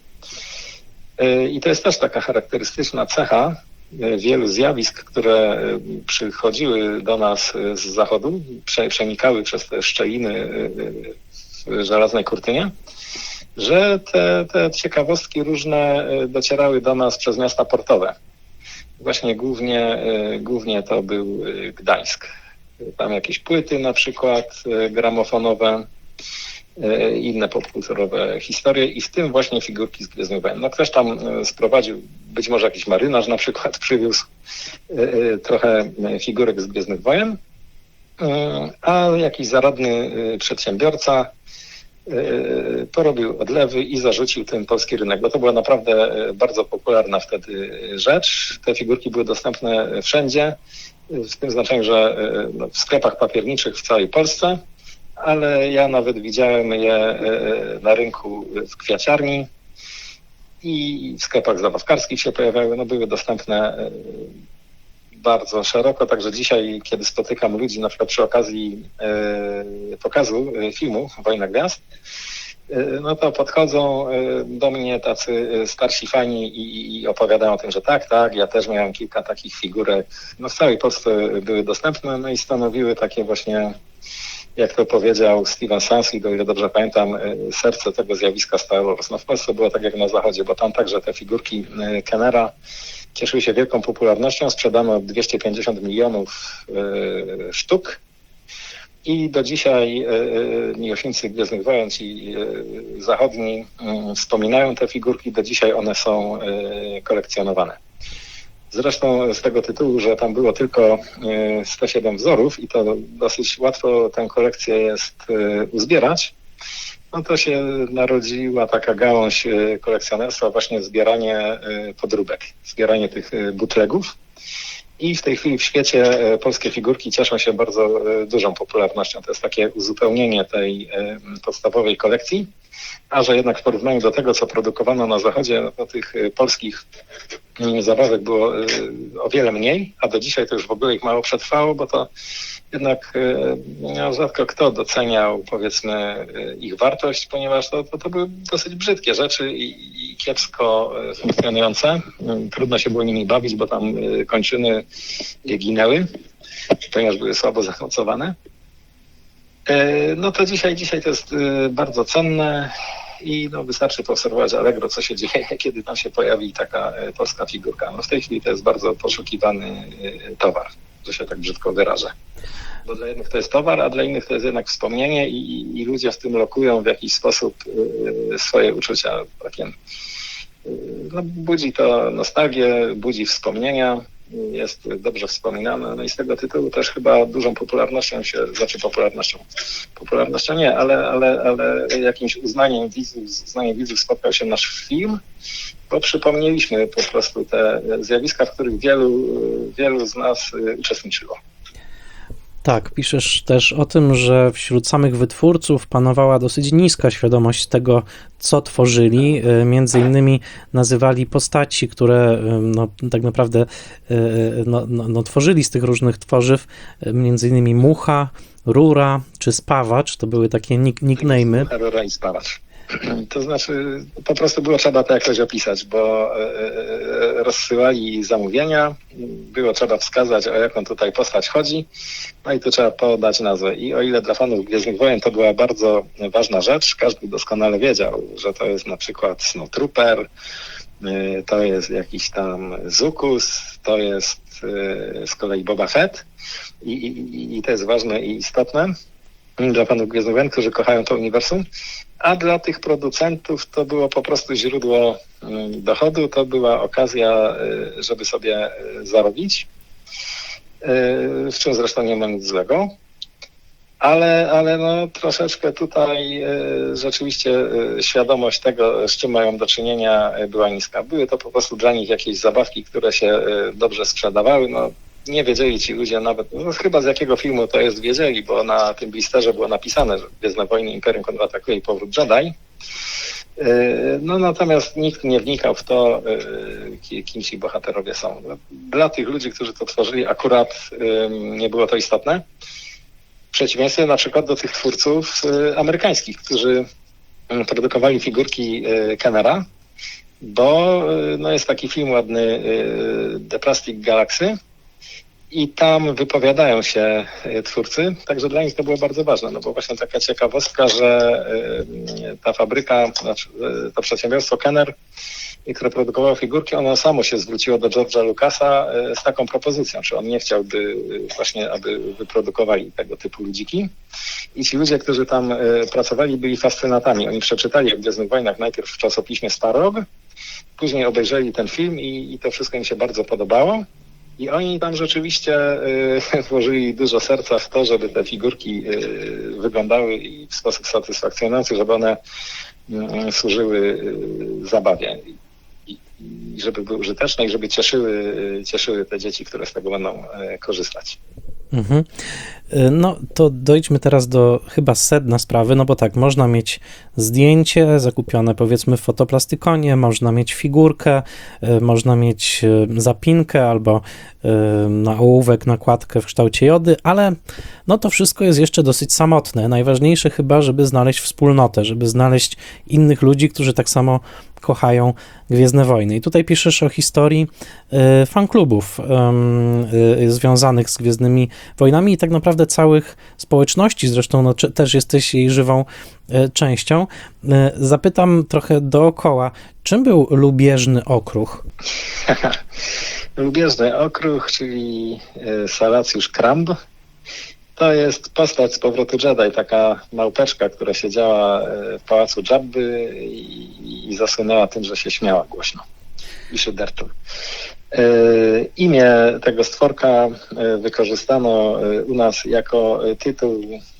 I to jest też taka charakterystyczna cecha wielu zjawisk, które przychodziły do nas z zachodu, przenikały przez te szczeliny w żelaznej kurtynie, że te, te ciekawostki różne docierały do nas przez miasta portowe. Właśnie głównie, głównie to był Gdańsk. Tam jakieś płyty na przykład gramofonowe, inne popkulturowe historie i w tym właśnie figurki z Gwiezdnych Wojen. No ktoś tam sprowadził, być może jakiś marynarz na przykład przywiózł trochę figurek z Gwiezdnych Wojen, a jakiś zaradny przedsiębiorca porobił odlewy i zarzucił ten polski rynek, bo to była naprawdę bardzo popularna wtedy rzecz. Te figurki były dostępne wszędzie, w tym znaczeniu, że w sklepach papierniczych w całej Polsce, ale ja nawet widziałem je na rynku w kwiaciarni i w sklepach zabawkarskich się pojawiały, no były dostępne bardzo szeroko, także dzisiaj, kiedy spotykam ludzi na przykład przy okazji pokazu filmu Wojna Gwiazd, no to podchodzą do mnie tacy starsi fani i, i opowiadają o tym, że tak, tak, ja też miałem kilka takich figurek, no w całej Polsce były dostępne, no i stanowiły takie właśnie, jak to powiedział Steven Sansley, o ile dobrze pamiętam, serce tego zjawiska Star Wars. No w Polsce było tak jak na Zachodzie, bo tam także te figurki Kennera cieszyły się wielką popularnością. Sprzedano dwieście pięćdziesiąt milionów sztuk i do dzisiaj miłośnicy Gwiezdnych Wojen, ci zachodni, wspominają te figurki. Do dzisiaj one są kolekcjonowane. Zresztą z tego tytułu, że tam było tylko sto siedem wzorów i to dosyć łatwo tę kolekcję jest uzbierać, no to się narodziła taka gałąź kolekcjonerstwa, właśnie zbieranie podróbek, zbieranie tych bootlegów. I w tej chwili w świecie polskie figurki cieszą się bardzo dużą popularnością. To jest takie uzupełnienie tej podstawowej kolekcji. a że jednak w porównaniu do tego, co produkowano na zachodzie, no to tych polskich zabawek było o wiele mniej, a do dzisiaj to już w ogóle ich mało przetrwało, bo to jednak no, rzadko kto doceniał, powiedzmy, ich wartość, ponieważ to, to, to były dosyć brzydkie rzeczy i, i kiepsko funkcjonujące. Trudno się było nimi bawić, bo tam kończyny ginęły, ponieważ były słabo zamocowane. No to dzisiaj, dzisiaj to jest bardzo cenne i no, wystarczy poobserwować Allegro, co się dzieje, kiedy tam się pojawi taka polska figurka. No w tej chwili to jest bardzo poszukiwany towar, że się tak brzydko wyrażę. Bo dla jednych to jest towar, a dla innych to jest jednak wspomnienie i, i ludzie w tym lokują w jakiś sposób y, swoje uczucia. Takie, y, no, budzi to nostalgię, budzi wspomnienia, jest dobrze wspominane. No i z tego tytułu też chyba dużą popularnością się, znaczy popularnością, popularnością nie, ale, ale, ale jakimś uznaniem widzów, uznaniem widzów spotkał się nasz film, bo przypomnieliśmy po prostu te zjawiska, w których wielu, wielu z nas uczestniczyło. Tak, piszesz też o tym, że wśród samych wytwórców panowała dosyć niska świadomość tego, co tworzyli. Między innymi nazywali postaci, które no, tak naprawdę no, no, no, tworzyli z tych różnych tworzyw, między innymi Mucha, Rura czy Spawacz. To były takie nick- nickname'y. Mucha, Rura i Spawacz. To znaczy, po prostu było trzeba to jakoś opisać, bo rozsyłali zamówienia, było trzeba wskazać, o jaką tutaj postać chodzi, no i tu trzeba podać nazwę. I o ile dla fanów Gwiezdnych Wojen to była bardzo ważna rzecz, każdy doskonale wiedział, że to jest na przykład Snowtrooper, to jest jakiś tam Zukus, to jest z kolei Boba Fett i, i, i to jest ważne i istotne dla fanów Gwiezdnych Wojen, którzy kochają to uniwersum. A dla tych producentów to było po prostu źródło dochodu, to była okazja, żeby sobie zarobić, w czym zresztą nie ma nic złego. Ale, ale no troszeczkę tutaj rzeczywiście świadomość tego, z czym mają do czynienia, była niska. Były to po prostu dla nich jakieś zabawki, które się dobrze sprzedawały. No, nie wiedzieli ci ludzie nawet, no chyba z jakiego filmu to jest, wiedzieli, bo na tym blisterze było napisane, że Gwiezdne Wojny, Imperium kontratakuje i Powrót Jedi. No natomiast nikt nie wnikał w to, kim ci bohaterowie są. Dla tych ludzi, którzy to tworzyli, akurat nie było to istotne. W przeciwieństwie na przykład do tych twórców amerykańskich, którzy produkowali figurki Kennera, bo no jest taki film ładny, The Plastic Galaxy, i tam wypowiadają się twórcy, także dla nich to było bardzo ważne, no bo właśnie taka ciekawostka, że ta fabryka, znaczy to przedsiębiorstwo Kenner, które produkowało figurki, ono samo się zwróciło do George'a Lucasa z taką propozycją, czy on nie chciałby właśnie, aby wyprodukowali tego typu ludziki. I ci ludzie, którzy tam pracowali, byli fascynatami. Oni przeczytali o Gwiezdnych Wojnach najpierw w czasopiśmie Starog, później obejrzeli ten film i, i to wszystko im się bardzo podobało. I oni tam rzeczywiście y, włożyli dużo serca w to, żeby te figurki y, wyglądały i w sposób satysfakcjonujący, żeby one y, służyły y, zabawie i, i żeby były użyteczne i żeby cieszyły, y, cieszyły te dzieci, które z tego będą y, korzystać. Mhm. No to dojdźmy teraz do chyba sedna sprawy, no bo tak, można mieć zdjęcie zakupione powiedzmy w fotoplastykonie, można mieć figurkę, można mieć zapinkę albo na ołówek nakładkę w kształcie jody, ale no to wszystko jest jeszcze dosyć samotne. Najważniejsze chyba, żeby znaleźć wspólnotę, żeby znaleźć innych ludzi, którzy tak samo kochają Gwiezdne Wojny. I tutaj piszesz o historii y, fanklubów y, y, związanych z Gwiezdnymi Wojnami i tak naprawdę całych społeczności, zresztą no, czy, też jesteś jej żywą y, częścią. Y, zapytam trochę dookoła, czym był Lubieżny Okruch? Lubieżny Okruch, czyli y, Salacjusz Kramb, to jest postać z Powrotu Jedi, taka małpeczka, która siedziała w pałacu Jabby i, i zasłynęła tym, że się śmiała głośno i szyderczo. Imię tego stworka wykorzystano u nas jako tytuł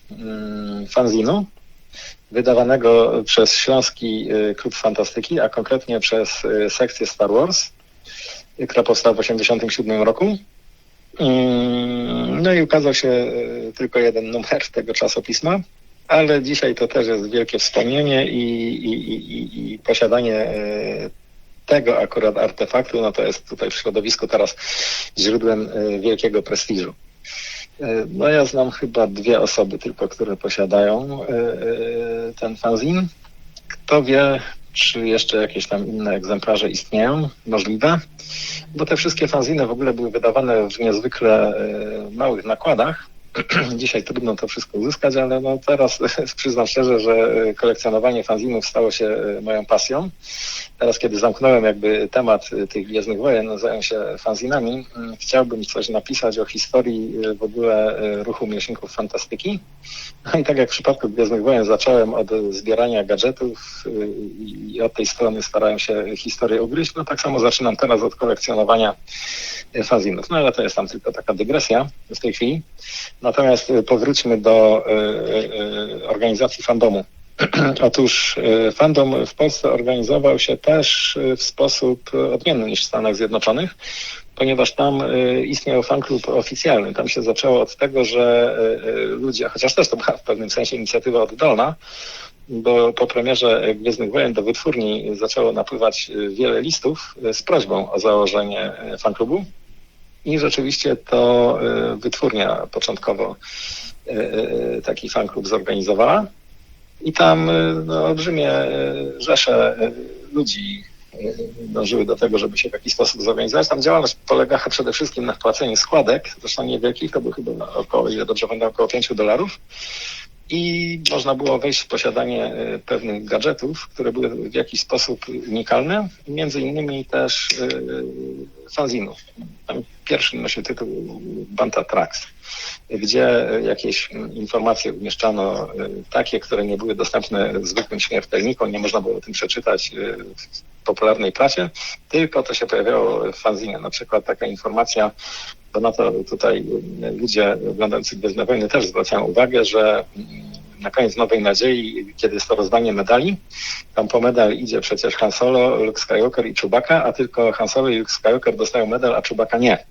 fanzinu wydawanego przez Śląski Klub Fantastyki, a konkretnie przez sekcję Star Wars, która powstała w osiemdziesiątym siódmym roku. No i ukazał się tylko jeden numer tego czasopisma, ale dzisiaj to też jest wielkie wspomnienie i, i, i, i posiadanie tego akurat artefaktu, no to jest tutaj w środowisku teraz źródłem wielkiego prestiżu. No ja znam chyba dwie osoby tylko, które posiadają ten fanzin. Kto wie, czy jeszcze jakieś tam inne egzemplarze istnieją? Możliwe. Bo te wszystkie fanziny w ogóle były wydawane w niezwykle małych nakładach. Dzisiaj trudno to wszystko uzyskać, ale no teraz przyznam szczerze, że kolekcjonowanie fanzinów stało się moją pasją. Teraz, kiedy zamknąłem jakby temat tych Gwiezdnych Wojen, zająłem się fanzinami, chciałbym coś napisać o historii w ogóle ruchu miłośników fantastyki. No i tak jak w przypadku Gwiezdnych Wojen zacząłem od zbierania gadżetów i od tej strony starałem się historię ugryźć, no tak samo zaczynam teraz od kolekcjonowania fanzinów. No ale to jest tam tylko taka dygresja w tej chwili. Natomiast powróćmy do organizacji fandomu. Otóż fandom w Polsce organizował się też w sposób odmienny niż w Stanach Zjednoczonych, ponieważ tam istniał fanklub oficjalny. Tam się zaczęło od tego, że ludzie, chociaż też to była w pewnym sensie inicjatywa oddolna, bo po premierze Gwiezdnych Wojen do wytwórni zaczęło napływać wiele listów z prośbą o założenie fanklubu i rzeczywiście to wytwórnia początkowo taki fanklub zorganizowała. I tam no, olbrzymie rzesze ludzi dążyły do tego, żeby się w jakiś sposób zorganizować. Tam działalność polegała przede wszystkim na płaceniu składek, zresztą niewielkich, to było chyba około, ile dobrze pamiętam, około pięciu dolarów. I można było wejść w posiadanie pewnych gadżetów, które były w jakiś sposób unikalne, między innymi też fanzinów. Tam pierwszy nosił tytuł Banta Trax, gdzie jakieś informacje umieszczano takie, które nie były dostępne zwykłym śmiertelnikom, nie można było o tym przeczytać w popularnej prasie, tylko to się pojawiało w fanzinie. Na przykład taka informacja, bo na to tutaj ludzie oglądający Gwiezdne Wojny też zwracają uwagę, że na koniec Nowej Nadziei, kiedy jest to rozdanie medali, tam po medal idzie przecież Han Solo, Luke Skywalker i Chewbacca, a tylko Han Solo i Luke Skywalker dostają medal, a Chewbacca nie.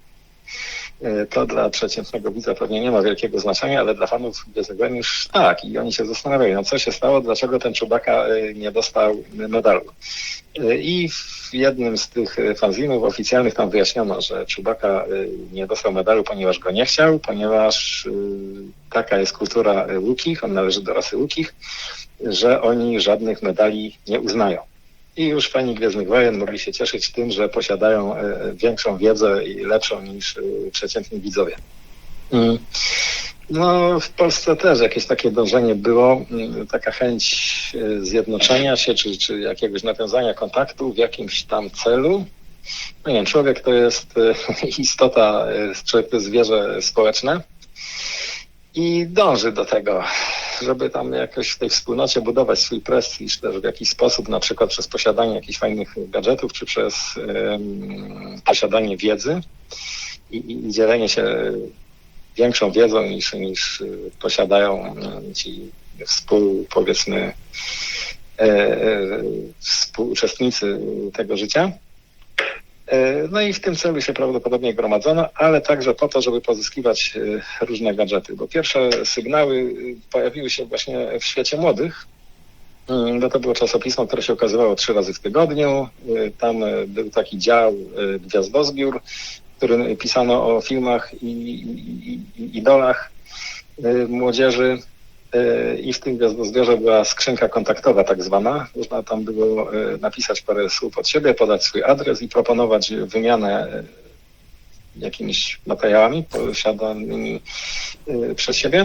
To dla przeciętnego widza pewnie nie ma wielkiego znaczenia, ale dla fanów Gwiezdnych Wojen już tak. I oni się zastanawiają, no co się stało, dlaczego ten Chewbacca nie dostał medalu. I w jednym z tych fanzinów oficjalnych tam wyjaśniono, że Chewbacca nie dostał medalu, ponieważ go nie chciał, ponieważ taka jest kultura Wookiee'ów, on należy do rasy Wookiee'ów, że oni żadnych medali nie uznają. I już fani Gwiezdnych Wojen mogli się cieszyć tym, że posiadają większą wiedzę i lepszą niż przeciętni widzowie. No, w Polsce też jakieś takie dążenie było, taka chęć zjednoczenia się, czy, czy jakiegoś nawiązania kontaktu w jakimś tam celu. No nie wiem, człowiek to jest istota, człowiek to jest zwierzę społeczne i dąży do tego, żeby tam jakoś w tej wspólnocie budować swój prestiż też w jakiś sposób, na przykład przez posiadanie jakichś fajnych gadżetów, czy przez um, posiadanie wiedzy i, i, i dzielenie się większą wiedzą niż, niż posiadają ci współ, powiedzmy, e, e, współuczestnicy tego życia. No i w tym celu się prawdopodobnie gromadzono, ale także po to, żeby pozyskiwać różne gadżety, bo pierwsze sygnały pojawiły się właśnie w świecie młodych, bo to było czasopismo, które się ukazywało trzy razy w tygodniu. Tam był taki dział Gwiazdozbiór, w którym pisano o filmach i, i, i idolach młodzieży. I w tym gwiazdozbiorze była skrzynka kontaktowa tak zwana. Można tam było napisać parę słów od siebie, podać swój adres i proponować wymianę jakimiś materiałami posiadanymi przez siebie.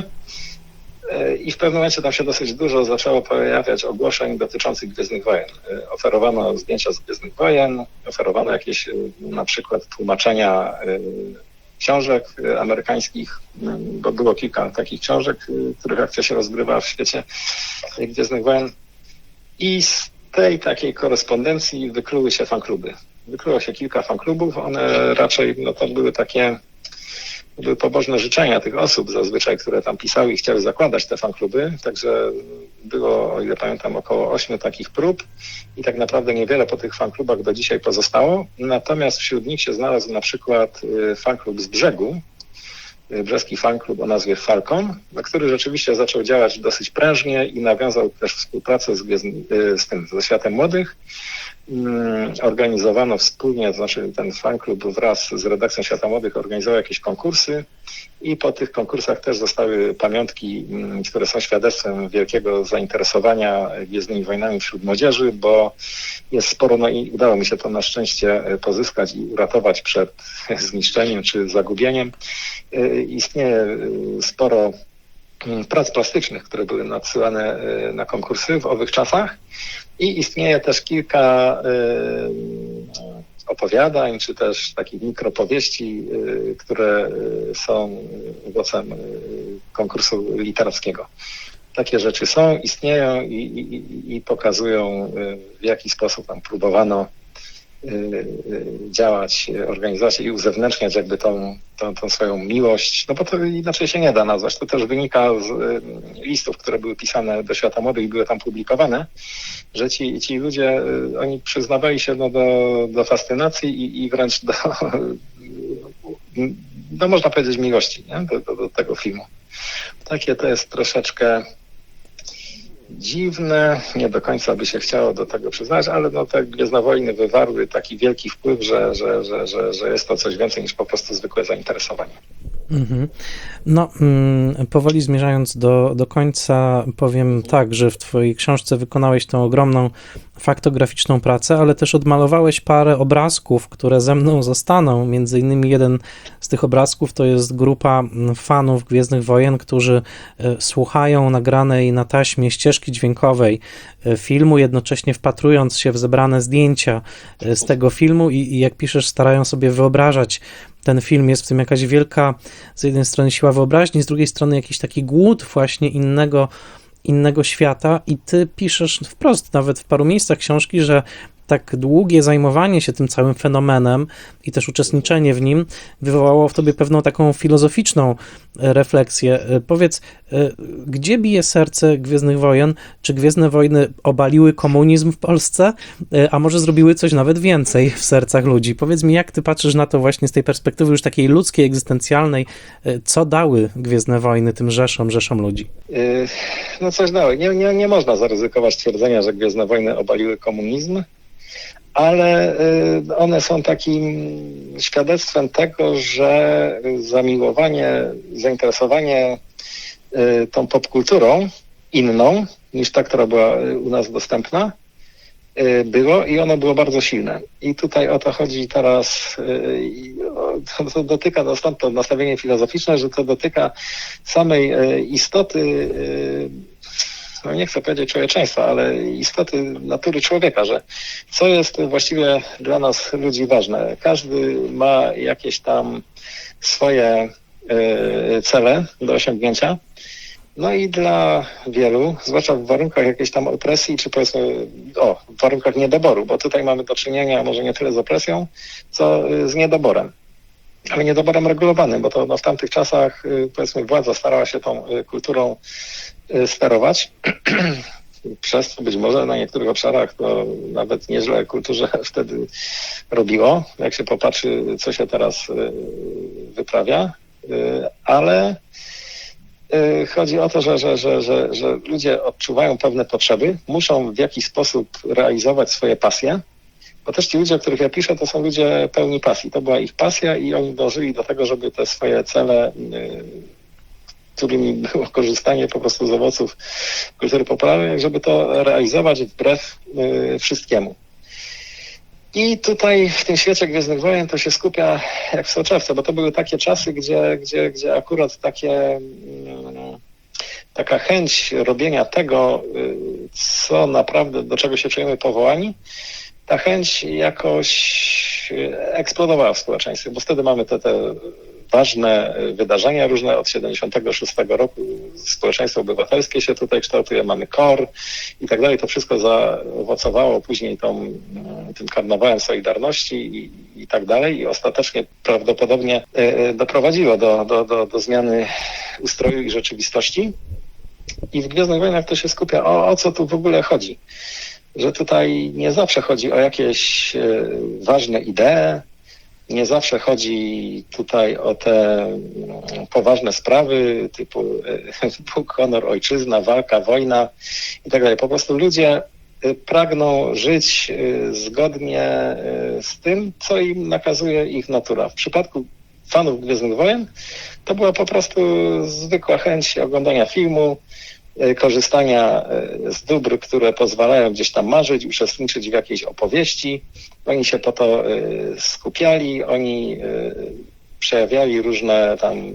I w pewnym momencie tam się dosyć dużo zaczęło pojawiać ogłoszeń dotyczących Gwiezdnych Wojen. Oferowano zdjęcia z Gwiezdnych Wojen, oferowano jakieś na przykład tłumaczenia książek amerykańskich, bo było kilka takich książek, których akcja się rozgrywa w świecie Gwiezdnych Wojen. I z tej takiej korespondencji wykluły się fankluby. Wykluło się kilka fanklubów, one raczej no to były takie były pobożne życzenia tych osób zazwyczaj, które tam pisały i chciały zakładać te fankluby, także było, o ile pamiętam, około ośmiu takich prób i tak naprawdę niewiele po tych fanklubach do dzisiaj pozostało, natomiast wśród nich się znalazł na przykład fanklub z Brzegu, brzeski fanklub o nazwie Falcon, który rzeczywiście zaczął działać dosyć prężnie i nawiązał też współpracę z, z tym, ze Światem Młodych. Organizowano wspólnie, to znaczy ten fanklub wraz z redakcją Świata Młodych organizował jakieś konkursy i po tych konkursach też zostały pamiątki, które są świadectwem wielkiego zainteresowania Gwiezdnymi Wojnami wśród młodzieży, bo jest sporo, no i udało mi się to na szczęście pozyskać i uratować przed zniszczeniem czy zagubieniem. Istnieje sporo prac plastycznych, które były nadsyłane na konkursy w owych czasach i istnieje też kilka opowiadań, czy też takich mikropowieści, które są owocem konkursu literackiego. Takie rzeczy są, istnieją i, i, i pokazują, w jaki sposób tam próbowano działać, organizować i uzewnętrzniać jakby tą, tą, tą swoją miłość, no bo to inaczej się nie da nazwać. To też wynika z listów, które były pisane do Świata Młodych i były tam publikowane, że ci, ci ludzie, oni przyznawali się no, do, do fascynacji i, i wręcz do, no można powiedzieć, miłości, nie? Do, do, do tego filmu. Takie to jest troszeczkę dziwne, nie do końca by się chciało do tego przyznać, ale no te Gwiezdne Wojny wywarły taki wielki wpływ, że, że, że, że, że jest to coś więcej niż po prostu zwykłe zainteresowanie. Mhm. No, mm, powoli zmierzając do, do końca, powiem tak, że w twojej książce wykonałeś tą ogromną faktograficzną pracę, ale też odmalowałeś parę obrazków, które ze mną zostaną. Między innymi jeden z tych obrazków to jest grupa fanów Gwiezdnych Wojen, którzy słuchają nagranej na taśmie ścieżki dźwiękowej filmu, jednocześnie wpatrując się w zebrane zdjęcia z tego filmu i, i jak piszesz, starają sobie wyobrażać ten film. Jest w tym jakaś wielka, z jednej strony siła wyobraźni, z drugiej strony jakiś taki głód właśnie innego, innego świata i ty piszesz wprost, nawet w paru miejscach książki, że tak długie zajmowanie się tym całym fenomenem i też uczestniczenie w nim wywołało w tobie pewną taką filozoficzną refleksję. Powiedz, gdzie bije serce Gwiezdnych Wojen? Czy Gwiezdne Wojny obaliły komunizm w Polsce? A może zrobiły coś nawet więcej w sercach ludzi? Powiedz mi, jak ty patrzysz na to właśnie z tej perspektywy już takiej ludzkiej, egzystencjalnej? Co dały Gwiezdne Wojny tym rzeszom, rzeszom ludzi? No coś dały. Nie, nie, nie można zaryzykować twierdzenia, że Gwiezdne Wojny obaliły komunizm, ale one są takim świadectwem tego, że zamiłowanie, zainteresowanie tą popkulturą inną niż ta, która była u nas dostępna, było i ono było bardzo silne. I tutaj o to chodzi teraz, to, to dotyka, no stąd to nastawienie filozoficzne, że to dotyka samej istoty, no nie chcę powiedzieć człowieczeństwa, ale istoty natury człowieka, że co jest właściwie dla nas ludzi ważne. Każdy ma jakieś tam swoje cele do osiągnięcia. No i dla wielu, zwłaszcza w warunkach jakiejś tam opresji, czy powiedzmy, o, w warunkach niedoboru, bo tutaj mamy do czynienia może nie tyle z opresją, co z niedoborem. Ale niedoborem regulowanym, bo to no, w tamtych czasach, powiedzmy, władza starała się tą kulturą sterować. Przez co być może na niektórych obszarach to nawet nieźle kulturze wtedy robiło, jak się popatrzy, co się teraz wyprawia, ale chodzi o to, że, że, że, że, że ludzie odczuwają pewne potrzeby, muszą w jakiś sposób realizować swoje pasje, bo też ci ludzie, o których ja piszę, to są ludzie pełni pasji. To była ich pasja i oni dążyli do tego, żeby te swoje cele, którymi było korzystanie po prostu z owoców kultury popularnej, żeby to realizować wbrew wszystkiemu. I tutaj w tym świecie Gwiezdnych Wojen to się skupia jak w soczewce, bo to były takie czasy, gdzie, gdzie, gdzie akurat takie, taka chęć robienia tego, co naprawdę, do czego się czujemy powołani, ta chęć jakoś eksplodowała w społeczeństwie, bo wtedy mamy te, te ważne wydarzenia różne od siedemdziesiątego szóstego roku. Społeczeństwo obywatelskie się tutaj kształtuje, mamy K O R i tak dalej. To wszystko zaowocowało później tą, tym karnawałem Solidarności i, i tak dalej i ostatecznie prawdopodobnie doprowadziło do, do, do, do zmiany ustroju i rzeczywistości. I w Gwiezdnych Wojnach to się skupia, o, o co tu w ogóle chodzi. Że tutaj nie zawsze chodzi o jakieś ważne idee, Nie zawsze chodzi tutaj o te poważne sprawy typu Bóg, honor, ojczyzna, walka, wojna i tak dalej. Po prostu ludzie pragną żyć zgodnie z tym, co im nakazuje ich natura. W przypadku fanów Gwiezdnych Wojen to była po prostu zwykła chęć oglądania filmu, korzystania z dóbr, które pozwalają gdzieś tam marzyć, uczestniczyć w jakiejś opowieści. Oni się po to skupiali, oni przejawiali różne tam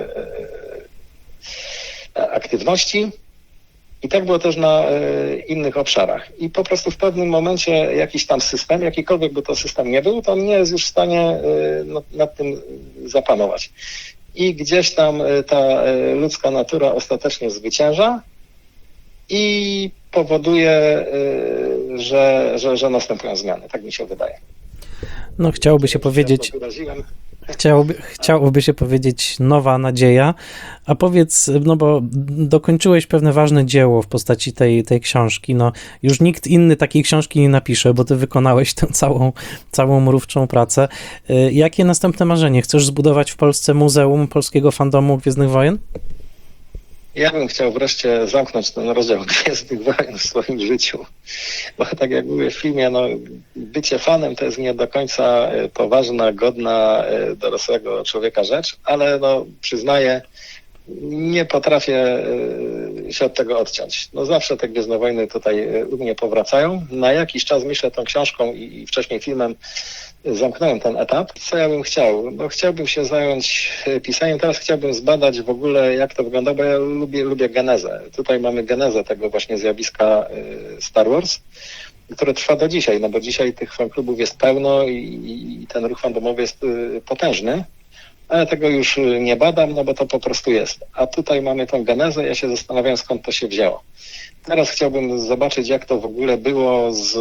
aktywności i tak było też na innych obszarach. I po prostu w pewnym momencie jakiś tam system, jakikolwiek by to system nie był, to on nie jest już w stanie nad tym zapanować. I gdzieś tam ta ludzka natura ostatecznie zwycięża i powoduje, że, że, że następują zmiany. Tak mi się wydaje. No chciałoby się powiedzieć, chciałoby, chciałoby się powiedzieć nowa nadzieja, a powiedz, no bo dokończyłeś pewne ważne dzieło w postaci tej, tej książki, no już nikt inny takiej książki nie napisze, bo ty wykonałeś tę całą, całą mrówczą pracę. Jakie następne marzenie? Chcesz zbudować w Polsce Muzeum Polskiego Fandomu Gwiezdnych Wojen? Ja bym chciał wreszcie zamknąć ten rozdział Gwiezdnych Wojen w swoim życiu, bo tak jak mówię w filmie, no, bycie fanem to jest nie do końca poważna, godna dorosłego człowieka rzecz, ale no, przyznaję, nie potrafię się od tego odciąć. No zawsze te Gwiezdne Wojny tutaj u mnie powracają. Na jakiś czas myślę tą książką i wcześniej filmem zamknąłem ten etap. Co ja bym chciał? No chciałbym się zająć pisaniem. Teraz chciałbym zbadać w ogóle, jak to wygląda, bo ja lubię, lubię genezę. Tutaj mamy genezę tego właśnie zjawiska Star Wars, które trwa do dzisiaj, no bo dzisiaj tych fanklubów jest pełno i, i ten ruch fandomowy jest potężny, ale tego już nie badam, no bo to po prostu jest. A tutaj mamy tą genezę, ja się zastanawiam, skąd to się wzięło. Teraz chciałbym zobaczyć, jak to w ogóle było z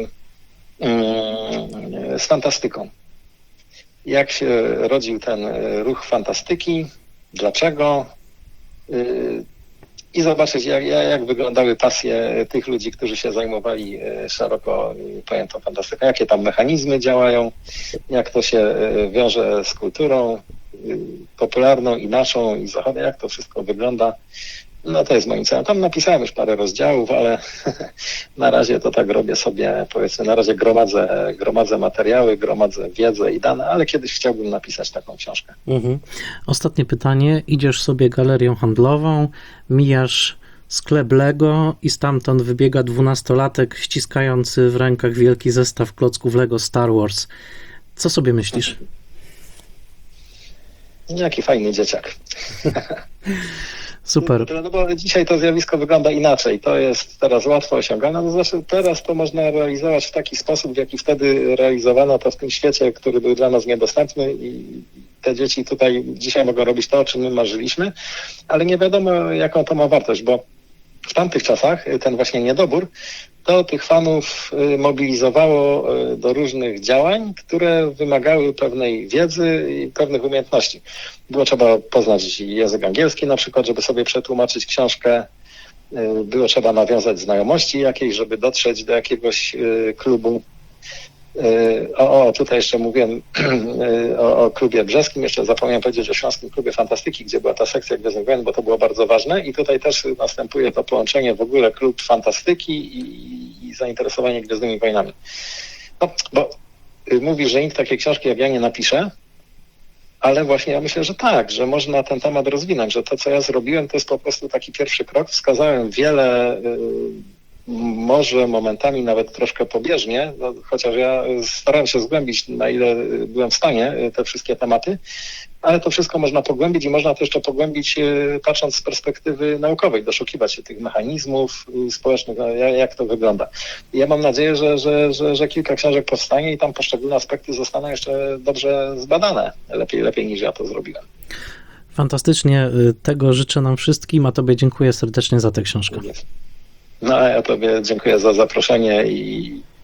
z fantastyką. Jak się rodził ten ruch fantastyki, dlaczego i zobaczyć, jak, jak wyglądały pasje tych ludzi, którzy się zajmowali szeroko pojętą fantastyką, jakie tam mechanizmy działają, jak to się wiąże z kulturą popularną i naszą i zachodnią, jak to wszystko wygląda. No to jest moim celem. Tam napisałem już parę rozdziałów, ale na razie to tak robię sobie, powiedzmy, na razie gromadzę, gromadzę materiały, gromadzę wiedzę i dane, ale kiedyś chciałbym napisać taką książkę. Mhm. Ostatnie pytanie. Idziesz sobie galerią handlową, mijasz sklep Lego i stamtąd wybiega dwunastolatek ściskający w rękach wielki zestaw klocków Lego Star Wars. Co sobie myślisz? Jaki fajny dzieciak. Super. No bo dzisiaj to zjawisko wygląda inaczej. To jest teraz łatwo osiągalne. No znaczy teraz to można realizować w taki sposób, w jaki wtedy realizowano to w tym świecie, który był dla nas niedostępny i te dzieci tutaj dzisiaj mogą robić to, o czym my marzyliśmy, ale nie wiadomo, jaką to ma wartość, bo w tamtych czasach ten właśnie niedobór to tych fanów mobilizowało do różnych działań, które wymagały pewnej wiedzy i pewnych umiejętności. Było trzeba poznać język angielski na przykład, żeby sobie przetłumaczyć książkę. Było trzeba nawiązać znajomości jakiejś, żeby dotrzeć do jakiegoś klubu. O, o tutaj jeszcze mówiłem o, o klubie brzeskim, jeszcze zapomniałem powiedzieć o Śląskim Klubie Fantastyki, gdzie była ta sekcja Gwiezdnych Wojen, bo to było bardzo ważne i tutaj też następuje to połączenie w ogóle klub fantastyki i, i zainteresowanie Gwiezdnymi Wojnami. No, bo mówisz, że nikt takiej książki jak ja nie napisze, ale właśnie ja myślę, że tak, że można ten temat rozwinąć, że to, co ja zrobiłem, to jest po prostu taki pierwszy krok. Wskazałem wiele może momentami nawet troszkę pobieżnie, no, chociaż ja starałem się zgłębić, na ile byłem w stanie, te wszystkie tematy, ale to wszystko można pogłębić i można to jeszcze pogłębić patrząc z perspektywy naukowej, doszukiwać się tych mechanizmów społecznych, jak to wygląda. I ja mam nadzieję, że, że, że, że kilka książek powstanie i tam poszczególne aspekty zostaną jeszcze dobrze zbadane, lepiej, lepiej niż ja to zrobiłem. Fantastycznie, tego życzę nam wszystkim, a tobie dziękuję serdecznie za tę książkę. No a ja tobie dziękuję za zaproszenie i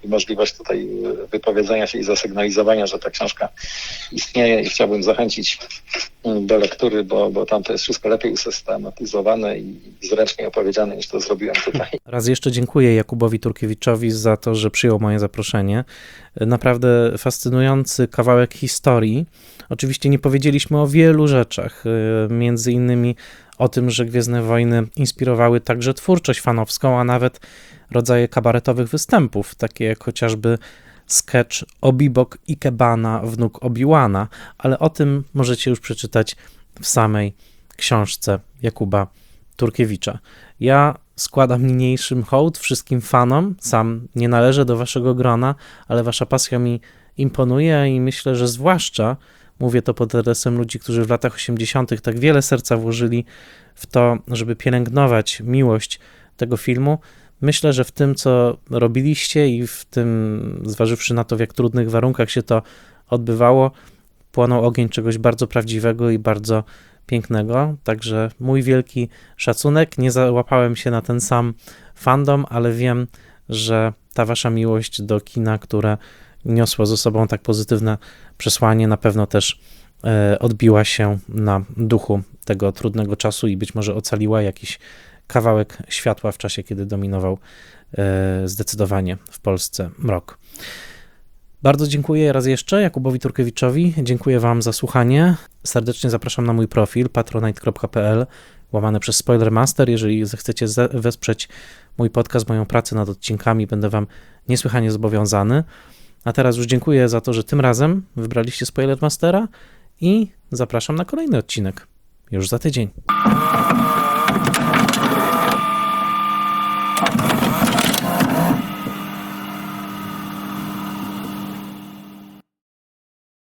i możliwość tutaj wypowiedzenia się i zasygnalizowania, że ta książka istnieje i chciałbym zachęcić do lektury, bo, bo tam to jest wszystko lepiej usystematyzowane i zręcznie opowiedziane, niż to zrobiłem tutaj. Raz jeszcze dziękuję Jakubowi Turkiewiczowi za to, że przyjął moje zaproszenie. Naprawdę fascynujący kawałek historii. Oczywiście nie powiedzieliśmy o wielu rzeczach, między innymi o tym, że Gwiezdne Wojny inspirowały także twórczość fanowską, a nawet rodzaje kabaretowych występów, takie jak chociażby sketch Obi-Bok Ikebana, wnuk Obi-Wana, ale o tym możecie już przeczytać w samej książce Jakuba Turkiewicza. Ja składam niniejszym hołd wszystkim fanom, sam nie należę do waszego grona, ale wasza pasja mi imponuje i myślę, że zwłaszcza, mówię to pod adresem ludzi, którzy w latach osiemdziesiątych tak wiele serca włożyli w to, żeby pielęgnować miłość tego filmu. Myślę, że w tym, co robiliście i w tym, zważywszy na to, w jak trudnych warunkach się to odbywało, płonął ogień czegoś bardzo prawdziwego i bardzo pięknego. Także mój wielki szacunek. Nie załapałem się na ten sam fandom, ale wiem, że ta wasza miłość do kina, które niosło ze sobą tak pozytywne przesłanie, na pewno też e, odbiła się na duchu tego trudnego czasu i być może ocaliła jakiś kawałek światła w czasie, kiedy dominował e, zdecydowanie w Polsce mrok. Bardzo dziękuję raz jeszcze Jakubowi Turkiewiczowi. Dziękuję wam za słuchanie. Serdecznie zapraszam na mój profil patronite kropka p l łamane przez Spoilermaster. Jeżeli zechcecie wesprzeć mój podcast, moją pracę nad odcinkami, będę wam niesłychanie zobowiązany. A teraz już dziękuję za to, że tym razem wybraliście Spoilermastera i zapraszam na kolejny odcinek już za tydzień.